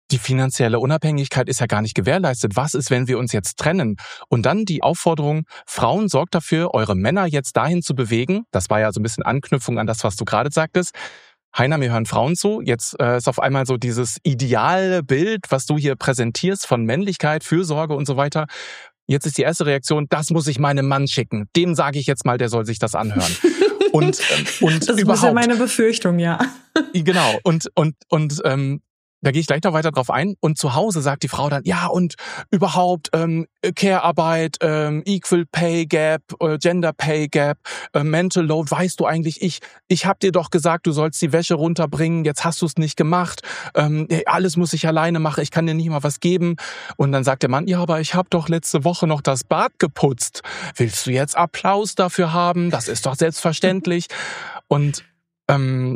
die finanzielle Unabhängigkeit ist ja gar nicht gewährleistet. Was ist, wenn wir uns jetzt trennen? Und dann die Aufforderung, Frauen, sorgt dafür, eure Männer jetzt dahin zu bewegen. Das war ja so ein bisschen Anknüpfung an das, was du gerade sagtest. Heiner, mir hören Frauen zu. Jetzt äh, ist auf einmal so dieses ideale Bild, was du hier präsentierst von Männlichkeit, Fürsorge und so weiter. Jetzt ist die erste Reaktion, das muss ich meinem Mann schicken. Dem sage ich jetzt mal, der soll sich das anhören. Und, ähm, und das überhaupt. ist ja meine Befürchtung, ja. Genau. Und, und, und, ähm, da gehe ich gleich noch weiter drauf ein. Und zu Hause sagt die Frau dann, ja und überhaupt ähm, Care-Arbeit, ähm, Equal Pay Gap, äh, Gender Pay Gap, äh, Mental Load, weißt du eigentlich, ich ich habe dir doch gesagt, du sollst die Wäsche runterbringen, jetzt hast du es nicht gemacht, ähm, alles muss ich alleine machen, ich kann dir nicht mal was geben. Und dann sagt der Mann, ja, aber ich habe doch letzte Woche noch das Bad geputzt. Willst du jetzt Applaus dafür haben? Das ist doch selbstverständlich. Und ähm,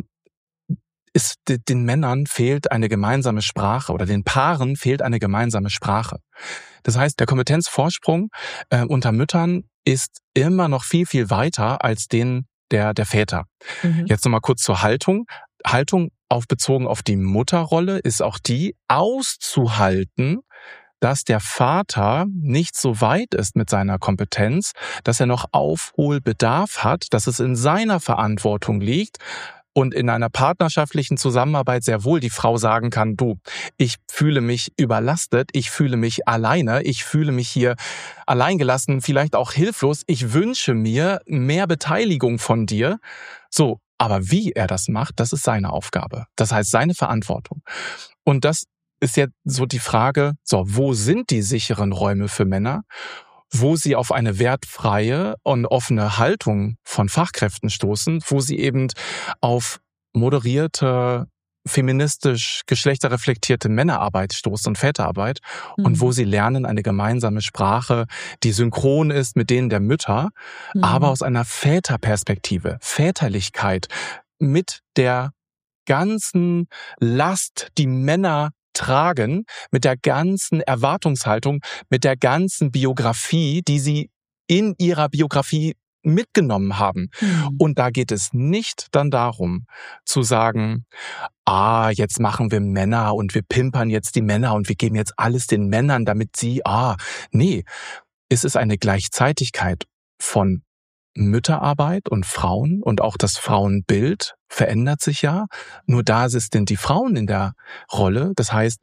ist, den Männern fehlt eine gemeinsame Sprache oder den Paaren fehlt eine gemeinsame Sprache. Das heißt, der Kompetenzvorsprung äh, unter Müttern ist immer noch viel, viel weiter als den der, der Väter. Mhm. Jetzt nochmal kurz zur Haltung. Haltung auf bezogen auf die Mutterrolle ist auch die, auszuhalten, dass der Vater nicht so weit ist mit seiner Kompetenz, dass er noch Aufholbedarf hat, dass es in seiner Verantwortung liegt, und in einer partnerschaftlichen Zusammenarbeit sehr wohl die Frau sagen kann, du, ich fühle mich überlastet, ich fühle mich alleine, ich fühle mich hier alleingelassen, vielleicht auch hilflos, ich wünsche mir mehr Beteiligung von dir. So, aber wie er das macht, das ist seine Aufgabe. Das heißt, seine Verantwortung. Und das ist jetzt so die Frage, so, wo sind die sicheren Räume für Männer? Wo sie auf eine wertfreie und offene Haltung von Fachkräften stoßen, wo sie eben auf moderierte, feministisch, geschlechterreflektierte Männerarbeit stoßen und Väterarbeit mhm. und wo sie lernen eine gemeinsame Sprache, die synchron ist mit denen der Mütter, mhm. aber aus einer Väterperspektive, Väterlichkeit, mit der ganzen Last, die Männer tragen, mit der ganzen Erwartungshaltung, mit der ganzen Biografie, die sie in ihrer Biografie mitgenommen haben. Mhm. Und da geht es nicht dann darum, zu sagen, ah, jetzt machen wir Männer und wir pimpern jetzt die Männer und wir geben jetzt alles den Männern, damit sie, ah, nee, es ist eine Gleichzeitigkeit von Mütterarbeit und Frauen und auch das Frauenbild verändert sich ja. Nur da sind die Frauen in der Rolle. Das heißt,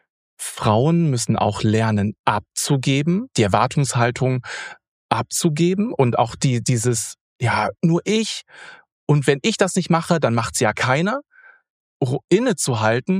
Frauen müssen auch lernen abzugeben, die Erwartungshaltung abzugeben und auch die dieses, ja, nur ich und wenn ich das nicht mache, dann macht's ja keiner, innezuhalten.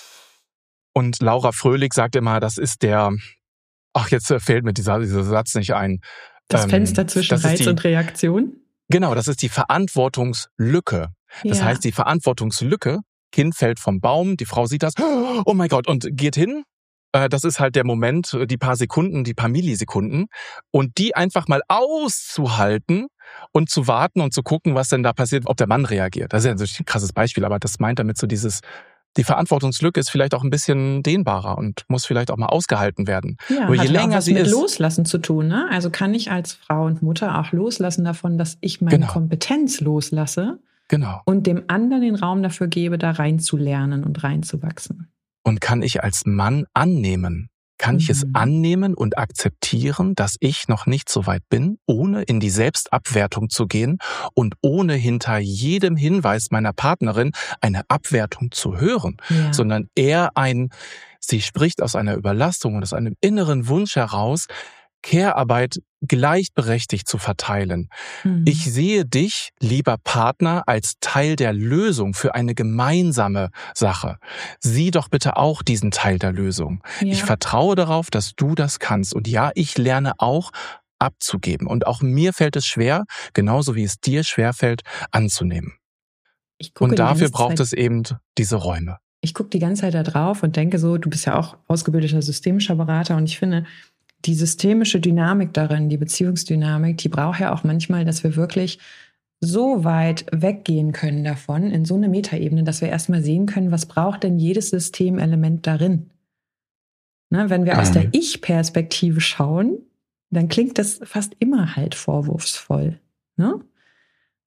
Und Laura Fröhlich sagt immer, das ist der, ach, jetzt fällt mir dieser, dieser Satz nicht ein, das Fenster zwischen Reiz die, und Reaktion? Genau, das ist die Verantwortungslücke. Das ja. heißt, die Verantwortungslücke, Kind fällt vom Baum, die Frau sieht das, oh mein Gott, und geht hin. Das ist halt der Moment, die paar Sekunden, die paar Millisekunden. Und die einfach mal auszuhalten und zu warten und zu gucken, was denn da passiert, ob der Mann reagiert. Das ist ja natürlich ein krasses Beispiel, aber das meint damit so dieses, die Verantwortungslücke ist vielleicht auch ein bisschen dehnbarer und muss vielleicht auch mal ausgehalten werden. Ja, Nur je hat länger auch was sie mit ist, Loslassen zu tun, ne? Also kann ich als Frau und Mutter auch loslassen davon, dass ich meine genau. Kompetenz loslasse genau. und dem anderen den Raum dafür gebe, da reinzulernen und reinzuwachsen. Und kann ich als Mann annehmen? Kann ich es annehmen und akzeptieren, dass ich noch nicht so weit bin, ohne in die Selbstabwertung zu gehen und ohne hinter jedem Hinweis meiner Partnerin eine Abwertung zu hören, ja. sondern eher ein, sie spricht aus einer Überlastung und aus einem inneren Wunsch heraus, Care-Arbeit gleichberechtigt zu verteilen. Mhm. Ich sehe dich, lieber Partner, als Teil der Lösung für eine gemeinsame Sache. Sieh doch bitte auch diesen Teil der Lösung. Ja. Ich vertraue darauf, dass du das kannst. Und ja, ich lerne auch abzugeben. Und auch mir fällt es schwer, genauso wie es dir schwerfällt, anzunehmen. Und dafür braucht es eben diese Räume. Ich gucke die ganze Zeit da drauf und denke so, du bist ja auch ausgebildeter systemischer Berater und ich finde, die systemische Dynamik darin, die Beziehungsdynamik, die braucht ja auch manchmal, dass wir wirklich so weit weggehen können davon, in so eine Metaebene, dass wir erstmal sehen können, was braucht denn jedes Systemelement darin. Ne, wenn wir aus der Ich-Perspektive schauen, dann klingt das fast immer halt vorwurfsvoll. Ne?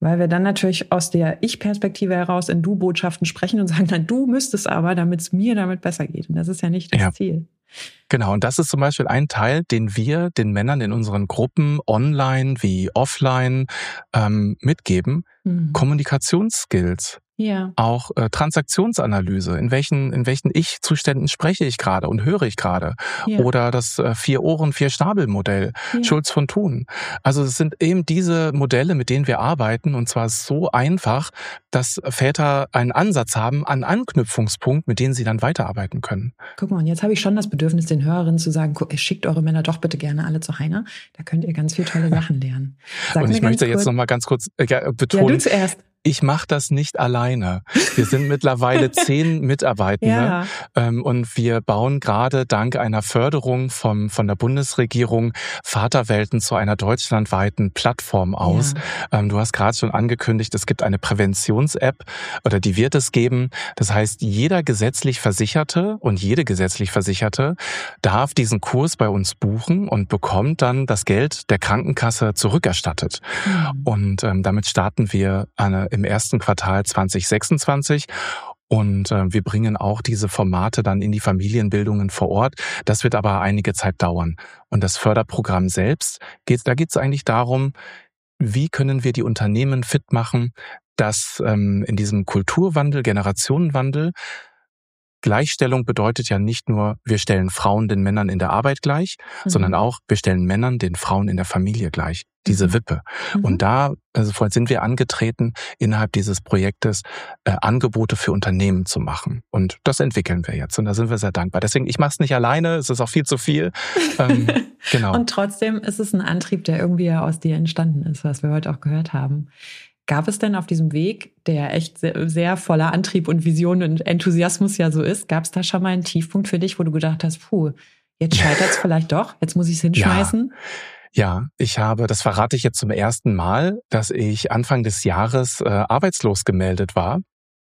Weil wir dann natürlich aus der Ich-Perspektive heraus in Du-Botschaften sprechen und sagen, nein, du müsstest aber, damit es mir damit besser geht. Und das ist ja nicht das Ja. Ziel. Genau, und das ist zum Beispiel ein Teil, den wir den Männern in unseren Gruppen online wie offline ähm, mitgeben. Mhm. Kommunikationsskills. Ja. Auch äh, Transaktionsanalyse, in welchen in welchen Ich-Zuständen spreche ich gerade und höre ich gerade. Ja. Oder das äh, Vier-Ohren-, Vier-Schnabel-Modell, Ja. Schulz von Thun. Also es sind eben diese Modelle, mit denen wir arbeiten, und zwar so einfach, dass Väter einen Ansatz haben, einen Anknüpfungspunkt, mit denen sie dann weiterarbeiten können. Guck mal, und jetzt habe ich schon das Bedürfnis, den Hörerinnen zu sagen, guck, schickt eure Männer doch bitte gerne alle zu Heiner. Da könnt ihr ganz viele tolle Sachen lernen. Sag und mir ich ganz möchte jetzt kurz- noch mal ganz kurz äh, Ja, betonen, du zuerst. ich mache das nicht alleine. Wir sind mittlerweile zehn Mitarbeitende Ja. ähm, und wir bauen gerade dank einer Förderung vom, von der Bundesregierung Vaterwelten zu einer deutschlandweiten Plattform aus. Ja. Ähm, du hast gerade schon angekündigt, es gibt eine Präventions-App oder die wird es geben. Das heißt, jeder gesetzlich Versicherte und jede gesetzlich Versicherte darf diesen Kurs bei uns buchen und bekommt dann das Geld der Krankenkasse zurückerstattet. Mhm. Und ähm, damit starten wir eine, im ersten Quartal zwanzig sechsundzwanzig. Und äh, wir bringen auch diese Formate dann in die Familienbildungen vor Ort. Das wird aber einige Zeit dauern. Und das Förderprogramm selbst, geht, da geht es eigentlich darum, wie können wir die Unternehmen fit machen, dass ähm, in diesem Kulturwandel, Generationenwandel, Gleichstellung bedeutet ja nicht nur, wir stellen Frauen den Männern in der Arbeit gleich, Mhm. sondern auch, wir stellen Männern den Frauen in der Familie gleich. Diese Mhm. Wippe. Mhm. Und da also vorhin sind wir angetreten, innerhalb dieses Projektes äh, Angebote für Unternehmen zu machen. Und das entwickeln wir jetzt. Und da sind wir sehr dankbar. Deswegen, ich mache es nicht alleine, es ist auch viel zu viel. Ähm, genau. Und trotzdem ist es ein Antrieb, der irgendwie ja aus dir entstanden ist, was wir heute auch gehört haben. Gab es denn auf diesem Weg, der echt sehr, sehr voller Antrieb und Vision und Enthusiasmus ja so ist, gab es da schon mal einen Tiefpunkt für dich, wo du gedacht hast, puh, jetzt scheitert es vielleicht doch, jetzt muss ich es hinschmeißen? Ja, ich habe, das verrate ich jetzt zum ersten Mal, dass ich Anfang des Jahres äh, arbeitslos gemeldet war,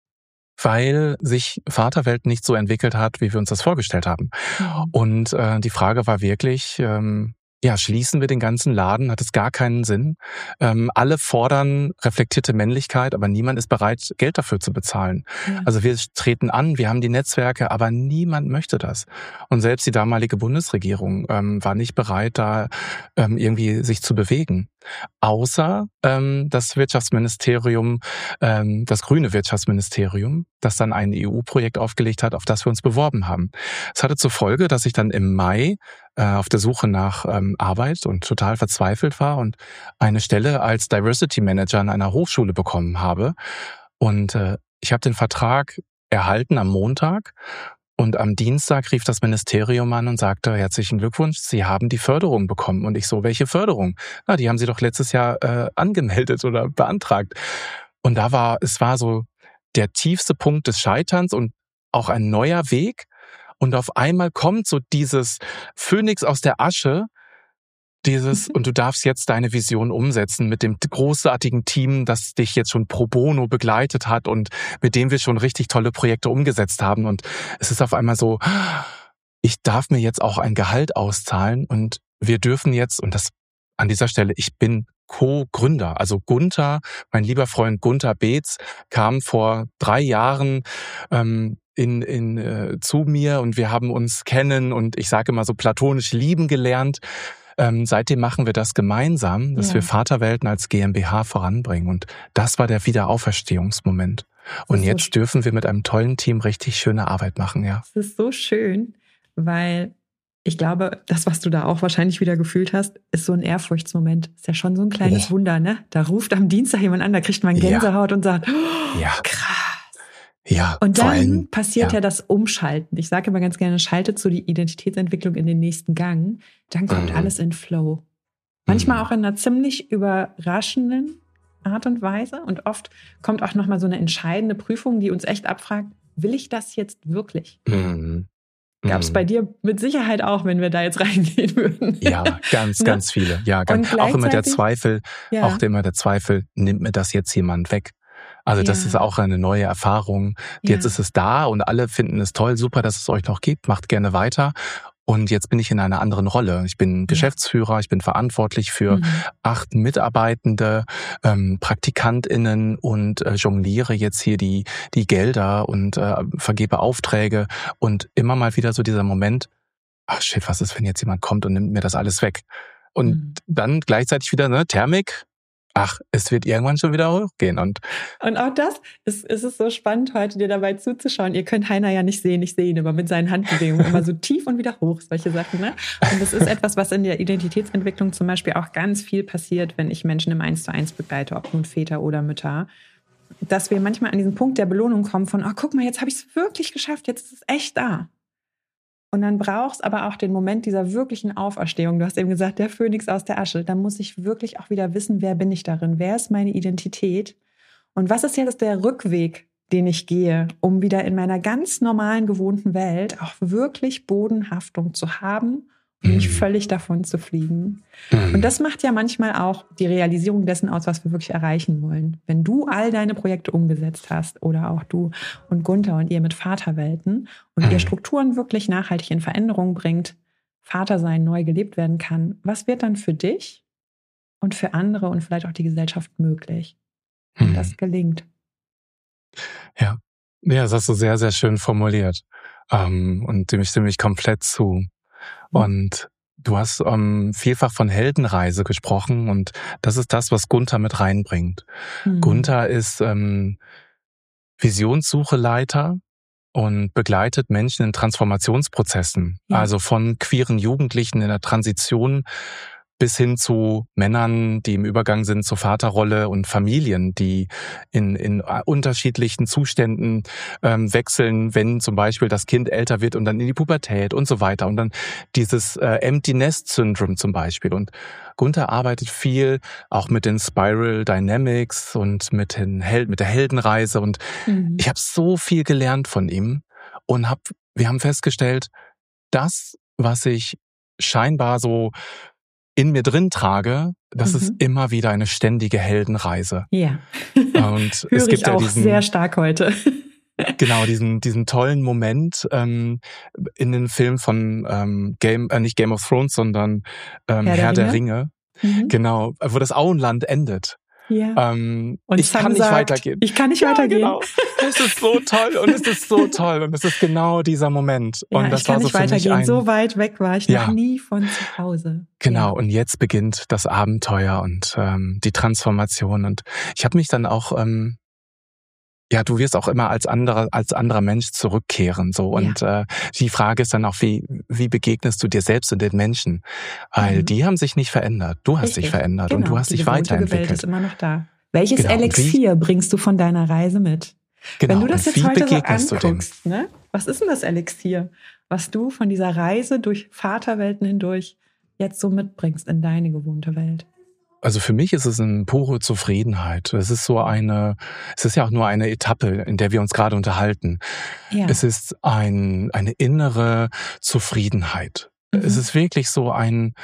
weil sich Vaterwelt nicht so entwickelt hat, wie wir uns das vorgestellt haben. Mhm. Und äh, die Frage war wirklich, ähm, ja, schließen wir den ganzen Laden, hat es gar keinen Sinn. Ähm, alle fordern reflektierte Männlichkeit, aber niemand ist bereit, Geld dafür zu bezahlen. Ja. Also wir treten an, wir haben die Netzwerke, aber niemand möchte das. Und selbst die damalige Bundesregierung ähm, war nicht bereit, da ähm, irgendwie sich zu bewegen. Außer ähm, das Wirtschaftsministerium, ähm, das grüne Wirtschaftsministerium, das dann ein E U-Projekt aufgelegt hat, auf das wir uns beworben haben. Es hatte zur Folge, dass ich dann im Mai äh, auf der Suche nach ähm, Arbeit und total verzweifelt war und eine Stelle als Diversity Manager an einer Hochschule bekommen habe. Und äh, ich habe den Vertrag erhalten am Montag. Und am Dienstag rief das Ministerium an und sagte, herzlichen Glückwunsch, Sie haben die Förderung bekommen. Und ich so, welche Förderung? Na, die haben Sie doch letztes Jahr äh, angemeldet oder beantragt. Und da war, es war so der tiefste Punkt des Scheiterns und auch ein neuer Weg. Und auf einmal kommt so dieses Phönix aus der Asche, dieses, und du darfst jetzt deine Vision umsetzen mit dem großartigen Team, das dich jetzt schon pro bono begleitet hat und mit dem wir schon richtig tolle Projekte umgesetzt haben. Und es ist auf einmal so, ich darf mir jetzt auch ein Gehalt auszahlen und wir dürfen jetzt, und das an dieser Stelle, ich bin Co-Gründer. Also Gunther, mein lieber Freund Gunther Beetz, kam vor drei Jahren ähm, in, in, äh, zu mir und wir haben uns kennen und ich sage immer so platonisch lieben gelernt. Ähm, seitdem machen wir das gemeinsam, dass Ja. wir Vaterwelten als GmbH voranbringen. Und das war der Wiederauferstehungsmoment. Und ist so jetzt dürfen wir mit einem tollen Team richtig schöne Arbeit machen, ja. Es ist so schön, weil ich glaube, das, was du da auch wahrscheinlich wieder gefühlt hast, ist so ein Ehrfurchtsmoment. Ist ja schon so ein kleines Oh. Wunder, ne? Da ruft am Dienstag jemand an, da kriegt man Ja. Gänsehaut und sagt, oh, Ja. krass. Ja, Und vor dann allem, passiert ja. ja. das Umschalten. Ich sage immer ganz gerne, schaltet so die Identitätsentwicklung in den nächsten Gang. Dann kommt Mhm. alles in Flow. Manchmal Mhm. auch in einer ziemlich überraschenden Art und Weise. Und oft kommt auch nochmal so eine entscheidende Prüfung, die uns echt abfragt, will ich das jetzt wirklich? Mhm. Gab es Mhm. bei dir mit Sicherheit auch, wenn wir da jetzt reingehen würden. Ja, ganz, Ne? ganz viele. Ja, ganz, Und auch immer der gleichzeitig- Zweifel, Ja. auch immer der Zweifel, nimmt mir das jetzt jemand weg? Also das Ja. ist auch eine neue Erfahrung. Jetzt Ja. ist es da und alle finden es toll, super, dass es euch noch gibt, macht gerne weiter. Und jetzt bin ich in einer anderen Rolle. Ich bin Geschäftsführer, ich bin verantwortlich für mhm. acht Mitarbeitende, ähm, PraktikantInnen und äh, jongliere jetzt hier die die Gelder und äh, vergebe Aufträge. Und immer mal wieder so dieser Moment, ach shit, was ist, wenn jetzt jemand kommt und nimmt mir das alles weg? Und mhm. dann gleichzeitig wieder, ne, Thermik, ach, es wird irgendwann schon wieder hochgehen. Und, und auch das, ist, ist es so spannend, heute dir dabei zuzuschauen. Ihr könnt Heiner ja nicht sehen, ich sehe ihn aber mit seinen Handbewegungen immer so tief und wieder hoch, solche Sachen. Ne? Und das ist etwas, was in der Identitätsentwicklung zum Beispiel auch ganz viel passiert, wenn ich Menschen im Eins zu eins begleite, ob nun Väter oder Mütter, dass wir manchmal an diesen Punkt der Belohnung kommen von, oh, guck mal, jetzt habe ich es wirklich geschafft, jetzt ist es echt da. Und dann brauchst aber auch den Moment dieser wirklichen Auferstehung. Du hast eben gesagt, der Phönix aus der Asche. Da muss ich wirklich auch wieder wissen, wer bin ich darin? Wer ist meine Identität? Und was ist jetzt der Rückweg, den ich gehe, um wieder in meiner ganz normalen, gewohnten Welt auch wirklich Bodenhaftung zu haben und nicht völlig davon zu fliegen? Und das macht ja manchmal auch die Realisierung dessen aus, was wir wirklich erreichen wollen. Wenn du all deine Projekte umgesetzt hast oder auch du und Gunther und ihr mit Vaterwelten und ihr Strukturen wirklich nachhaltig in Veränderung bringt, Vatersein neu gelebt werden kann, was wird dann für dich und für andere und vielleicht auch die Gesellschaft möglich, wenn hm. das gelingt? Ja, ja, das hast du sehr, sehr schön formuliert. Ähm, und dem stimme ich komplett zu. Und du hast ähm, vielfach von Heldenreise gesprochen und das ist das, was Gunther mit reinbringt. Mhm. Gunther ist ähm, Visionssucheleiter und begleitet Menschen in Transformationsprozessen. Ja. Also von queeren Jugendlichen in der Transition bis hin zu Männern, die im Übergang sind zur Vaterrolle und Familien, die in, in unterschiedlichen Zuständen ähm, wechseln, wenn zum Beispiel das Kind älter wird und dann in die Pubertät und so weiter. Und dann dieses äh, Empty Nest Syndrome zum Beispiel. Und Gunther arbeitet viel auch mit den Spiral Dynamics und mit, den Hel- mit der Heldenreise. Und mhm. ich habe so viel gelernt von ihm und hab, wir haben festgestellt, das, was ich scheinbar so in mir drin trage, das mhm. ist immer wieder eine ständige Heldenreise. Ja. Und Höre es gibt ich auch ja diesen, sehr stark heute. Genau, diesen diesen tollen Moment ähm, in den Film von ähm, Game, äh, nicht Game of Thrones, sondern ähm, Herr, Herr der Ringe. Der Ringe. Mhm. Genau, wo das Auenland endet. Ja. Ähm, und ich Sam kann nicht sagt, weitergehen. Ich kann nicht ja, weitergehen. Genau. Es ist so toll und es ist so toll und es ist genau dieser Moment. Ja, und das ich kann war so nicht für mich weitergehen. ein, So weit weg war ich ja. noch nie von zu Hause. Genau. Ja. Und jetzt beginnt das Abenteuer und ähm, die Transformation. Und ich habe mich dann auch ähm, ja, du wirst auch immer als anderer als anderer Mensch zurückkehren, so. Und ja. äh, die Frage ist dann auch, wie wie begegnest du dir selbst und den Menschen? Weil mhm. die haben sich nicht verändert. Du hast Richtig. dich verändert Genau. und du hast die dich weiterentwickelt. Welt ist immer noch da. Welches genau. Elixier bringst du von deiner Reise mit? Genau. Wenn du das und jetzt wie heute so begegnest anguckst, ne? Was ist denn das Elixier, was du von dieser Reise durch Vaterwelten hindurch jetzt so mitbringst in deine gewohnte Welt? Also für mich ist es eine pure Zufriedenheit. Es ist so eine, es ist ja auch nur eine Etappe, in der wir uns gerade unterhalten. Ja. Es ist ein, eine innere Zufriedenheit. Mhm. Es ist wirklich so ein,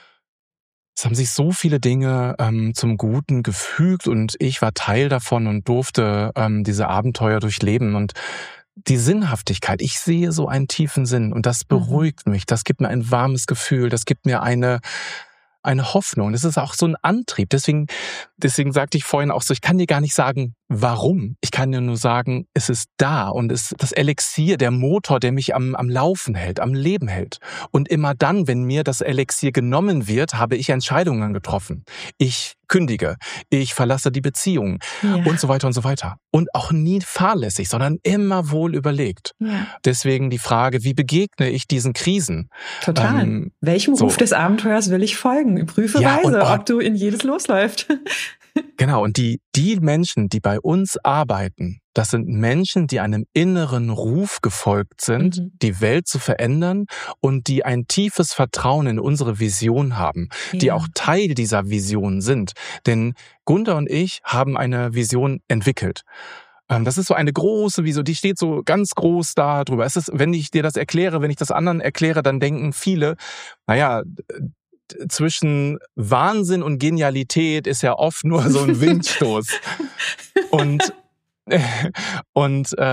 es haben sich so viele Dinge ähm, zum Guten gefügt und ich war Teil davon und durfte ähm, diese Abenteuer durchleben und die Sinnhaftigkeit. Ich sehe so einen tiefen Sinn und das beruhigt mhm. mich. Das gibt mir ein warmes Gefühl. Das gibt mir eine eine Hoffnung. Das ist auch so ein Antrieb. Deswegen, deswegen sagte ich vorhin auch so, ich kann dir gar nicht sagen, warum. Ich kann dir nur sagen, es ist da und es ist das Elixier, der Motor, der mich am, am Laufen hält, am Leben hält. Und immer dann, wenn mir das Elixier genommen wird, habe ich Entscheidungen getroffen. Ich kündige, ich verlasse die Beziehung ja. und so weiter und so weiter. Und auch nie fahrlässig, sondern immer wohl überlegt. Ja. Deswegen die Frage, wie begegne ich diesen Krisen? Total. Ähm, Welchem so. Ruf des Abenteuers will ich folgen? Prüfe ja, weise, und, oh, ob du in jedes losläufst. Genau, und die die Menschen, die bei uns arbeiten, das sind Menschen, die einem inneren Ruf gefolgt sind, mhm. die Welt zu verändern und die ein tiefes Vertrauen in unsere Vision haben, ja. die auch Teil dieser Vision sind. Denn Gunther und ich haben eine Vision entwickelt. Das ist so eine große Vision, die steht so ganz groß da drüber. Es ist, wenn ich dir das erkläre, wenn ich das anderen erkläre, dann denken viele, naja, zwischen Wahnsinn und Genialität ist ja oft nur so ein Windstoß. und und äh,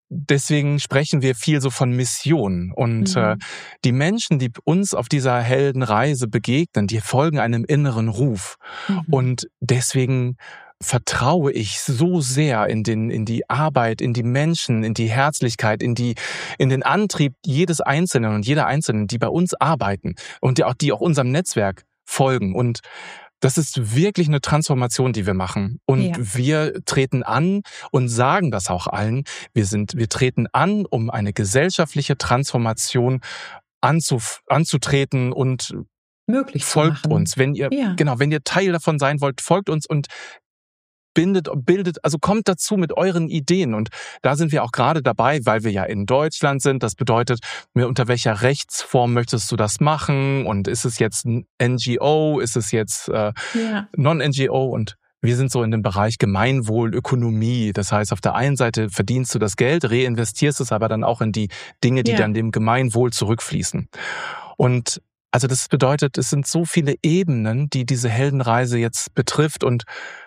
deswegen sprechen wir viel so von Mission. Und Mhm. äh, die Menschen, die uns auf dieser Heldenreise begegnen, die folgen einem inneren Ruf. Mhm. Und deswegen vertraue ich so sehr in den, in die Arbeit, in die Menschen, in die Herzlichkeit, in die, in den Antrieb jedes Einzelnen und jeder Einzelnen, die bei uns arbeiten und die auch, die auch unserem Netzwerk folgen. Und das ist wirklich eine Transformation, die wir machen. Und Ja. wir treten an und sagen das auch allen. Wir sind, wir treten an, um eine gesellschaftliche Transformation anzuf- anzutreten und Möglich zu folgt machen. uns. Wenn ihr, Ja. genau, wenn ihr Teil davon sein wollt, folgt uns und bindet, bildet, also kommt dazu mit euren Ideen. Und da sind wir auch gerade dabei, weil wir ja in Deutschland sind. Das bedeutet, unter welcher Rechtsform möchtest du das machen? Und ist es jetzt ein N G O? Ist es jetzt äh, Ja. Non-N G O? Und wir sind so in dem Bereich Gemeinwohlökonomie. Das heißt, auf der einen Seite verdienst du das Geld, reinvestierst es aber dann auch in die Dinge, die Ja. dann dem Gemeinwohl zurückfließen. Und also das bedeutet, es sind so viele Ebenen, die diese Heldenreise jetzt betrifft. Und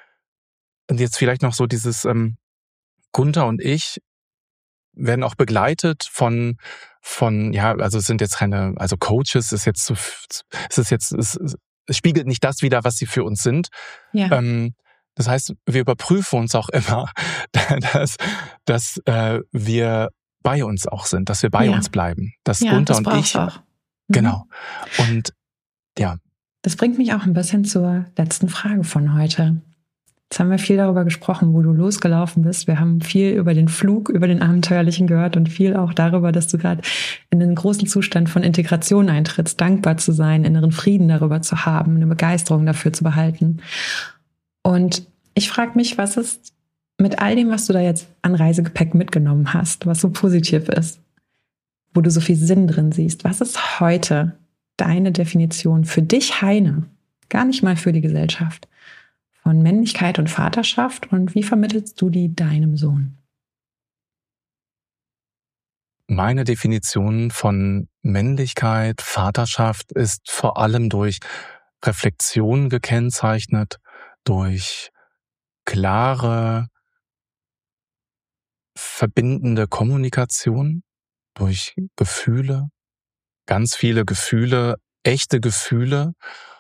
Und jetzt vielleicht noch so dieses, ähm, Gunther und ich werden auch begleitet von, von, ja, also es sind jetzt keine, also Coaches ist jetzt zu, es ist jetzt, es, es spiegelt nicht das wider, was sie für uns sind. Ja. Ähm, das heißt, wir überprüfen uns auch immer, dass, dass äh, wir bei uns auch sind, dass wir bei Ja. uns bleiben. Dass Ja, Gunther das und braucht's ich, auch. Mhm. genau. Und ja, Das bringt mich auch ein bisschen zur letzten Frage von heute. Jetzt haben wir viel darüber gesprochen, wo du losgelaufen bist. Wir haben viel über den Flug, über den Abenteuerlichen gehört und viel auch darüber, dass du gerade in einen großen Zustand von Integration eintrittst, dankbar zu sein, inneren Frieden darüber zu haben, eine Begeisterung dafür zu behalten. Und ich frage mich, was ist mit all dem, was du da jetzt an Reisegepäck mitgenommen hast, was so positiv ist, wo du so viel Sinn drin siehst, was ist heute deine Definition für dich, Heine, gar nicht mal für die Gesellschaft, von Männlichkeit und Vaterschaft, und wie vermittelst du die deinem Sohn? meine Definition von Männlichkeit, Vaterschaft ist vor allem durch Reflexion gekennzeichnet, durch klare, verbindende Kommunikation, durch Gefühle, ganz viele Gefühle, echte Gefühle.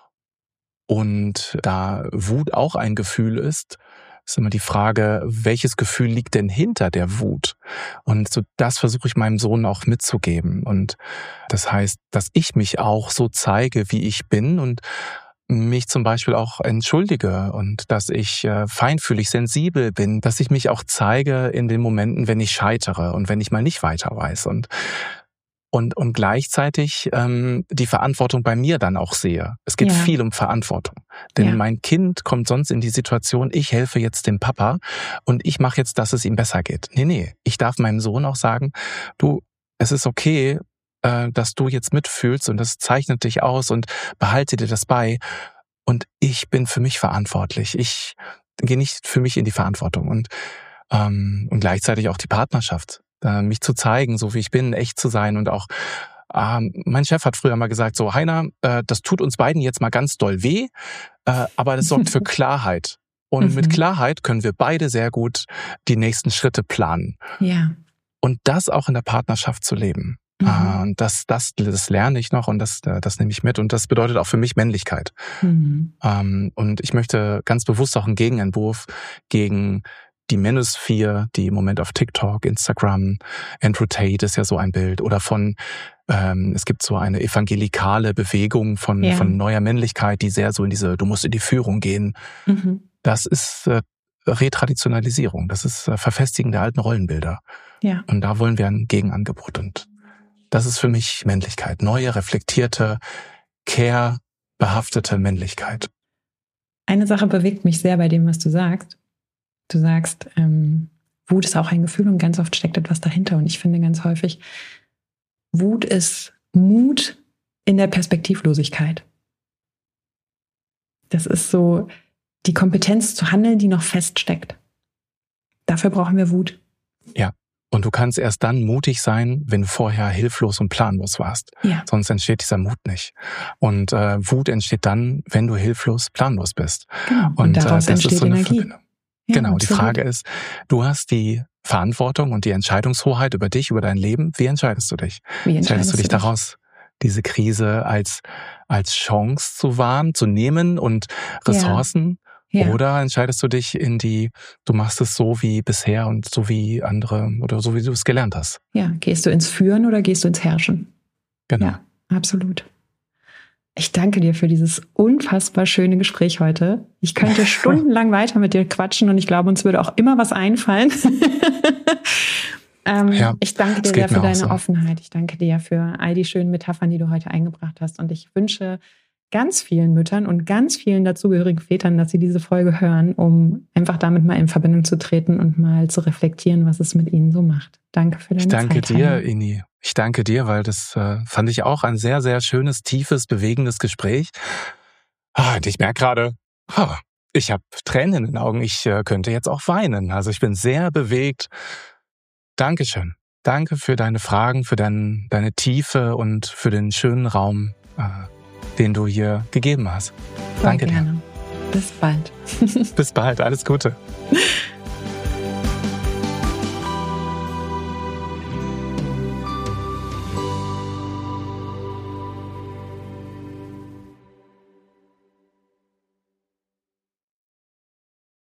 Und da Wut auch ein Gefühl ist, ist immer die Frage, welches Gefühl liegt denn hinter der Wut? Und so das versuche ich meinem Sohn auch mitzugeben. Und das heißt, dass ich mich auch so zeige, wie ich bin und mich zum Beispiel auch entschuldige und dass ich äh, feinfühlig, sensibel bin, dass ich mich auch zeige in den Momenten, wenn ich scheitere und wenn ich mal nicht weiter weiß. Und Und, und gleichzeitig ähm, die Verantwortung bei mir dann auch sehe. Es geht Ja. viel um Verantwortung. Denn Ja. mein Kind kommt sonst in die Situation, ich helfe jetzt dem Papa und ich mache jetzt, dass es ihm besser geht. Nee, nee, ich darf meinem Sohn auch sagen, du, es ist okay, äh, dass du jetzt mitfühlst und das zeichnet dich aus und behalte dir das bei. Und ich bin für mich verantwortlich. Ich gehe nicht für mich in die Verantwortung. Und, ähm, und gleichzeitig auch die Partnerschaft. Mich zu zeigen, so wie ich bin, echt zu sein und auch, ähm, mein Chef hat früher mal gesagt, so Heiner, äh, das tut uns beiden jetzt mal ganz doll weh, äh, aber das sorgt für Klarheit. Und Mhm. mit Klarheit können wir beide sehr gut die nächsten Schritte planen. Ja. Und das auch in der Partnerschaft zu leben. Mhm. Äh, und das, das, das lerne ich noch und das, das nehme ich mit. Und das bedeutet auch für mich Männlichkeit. Mhm. Ähm, und ich möchte ganz bewusst auch einen Gegenentwurf gegen die Manosphere, die im Moment auf TikTok, Instagram, Andrew Tate ist ja so ein Bild, oder von, ähm, es gibt so eine evangelikale Bewegung von, Ja. von neuer Männlichkeit, die sehr so in diese, du musst in die Führung gehen. Mhm. Das ist äh, Retraditionalisierung, das ist äh, Verfestigen der alten Rollenbilder. Ja. Und da wollen wir ein Gegenangebot. Und das ist für mich Männlichkeit, neue, reflektierte, care-behaftete Männlichkeit. Eine Sache bewegt mich sehr bei dem, was du sagst. Du sagst, ähm, Wut ist auch ein Gefühl und ganz oft steckt etwas dahinter. Und ich finde ganz häufig, Wut ist Mut in der Perspektivlosigkeit. Das ist so die Kompetenz zu handeln, die noch feststeckt. Dafür brauchen wir Wut. Ja. Und du kannst erst dann mutig sein, wenn du vorher hilflos und planlos warst. Ja. Sonst entsteht dieser Mut nicht. Und äh, Wut entsteht dann, wenn du hilflos, planlos bist. Genau. Und, Und daraus äh, das entsteht ist so eine Energie. Verbindung. Ja, Genau, die absolut. Frage ist, du hast die Verantwortung und die Entscheidungshoheit über dich, über dein Leben. Wie entscheidest du dich? Wie entscheidest, entscheidest du dich, dich daraus, diese Krise als, als Chance zu wahren, zu nehmen und Ressourcen? Ja. Ja. Oder entscheidest du dich in die, du machst es so wie bisher und so wie andere oder so wie du es gelernt hast? Ja, gehst du ins Führen oder gehst du ins Herrschen? Genau. Ja, absolut. Ich danke dir für dieses unfassbar schöne Gespräch heute. Ich könnte stundenlang weiter mit dir quatschen und ich glaube, uns würde auch immer was einfallen. ähm, ja, ich danke dir sehr für deine so. Offenheit. Ich danke dir für all die schönen Metaphern, die du heute eingebracht hast. Und ich wünsche ganz vielen Müttern und ganz vielen dazugehörigen Vätern, dass sie diese Folge hören, um einfach damit mal in Verbindung zu treten und mal zu reflektieren, was es mit ihnen so macht. Danke für deine Zeit. Ich danke Zeit, dir, Hanna. Ini. Ich danke dir, weil das äh, fand ich auch ein sehr, sehr schönes, tiefes, bewegendes Gespräch. Ah, und ich merke gerade, oh, ich habe Tränen in den Augen. Ich äh, könnte jetzt auch weinen. Also ich bin sehr bewegt. Dankeschön. Danke für deine Fragen, für dein, deine Tiefe und für den schönen Raum, äh, den du hier gegeben hast. Danke dir. Gerne. Bis bald. Bis bald. Alles Gute.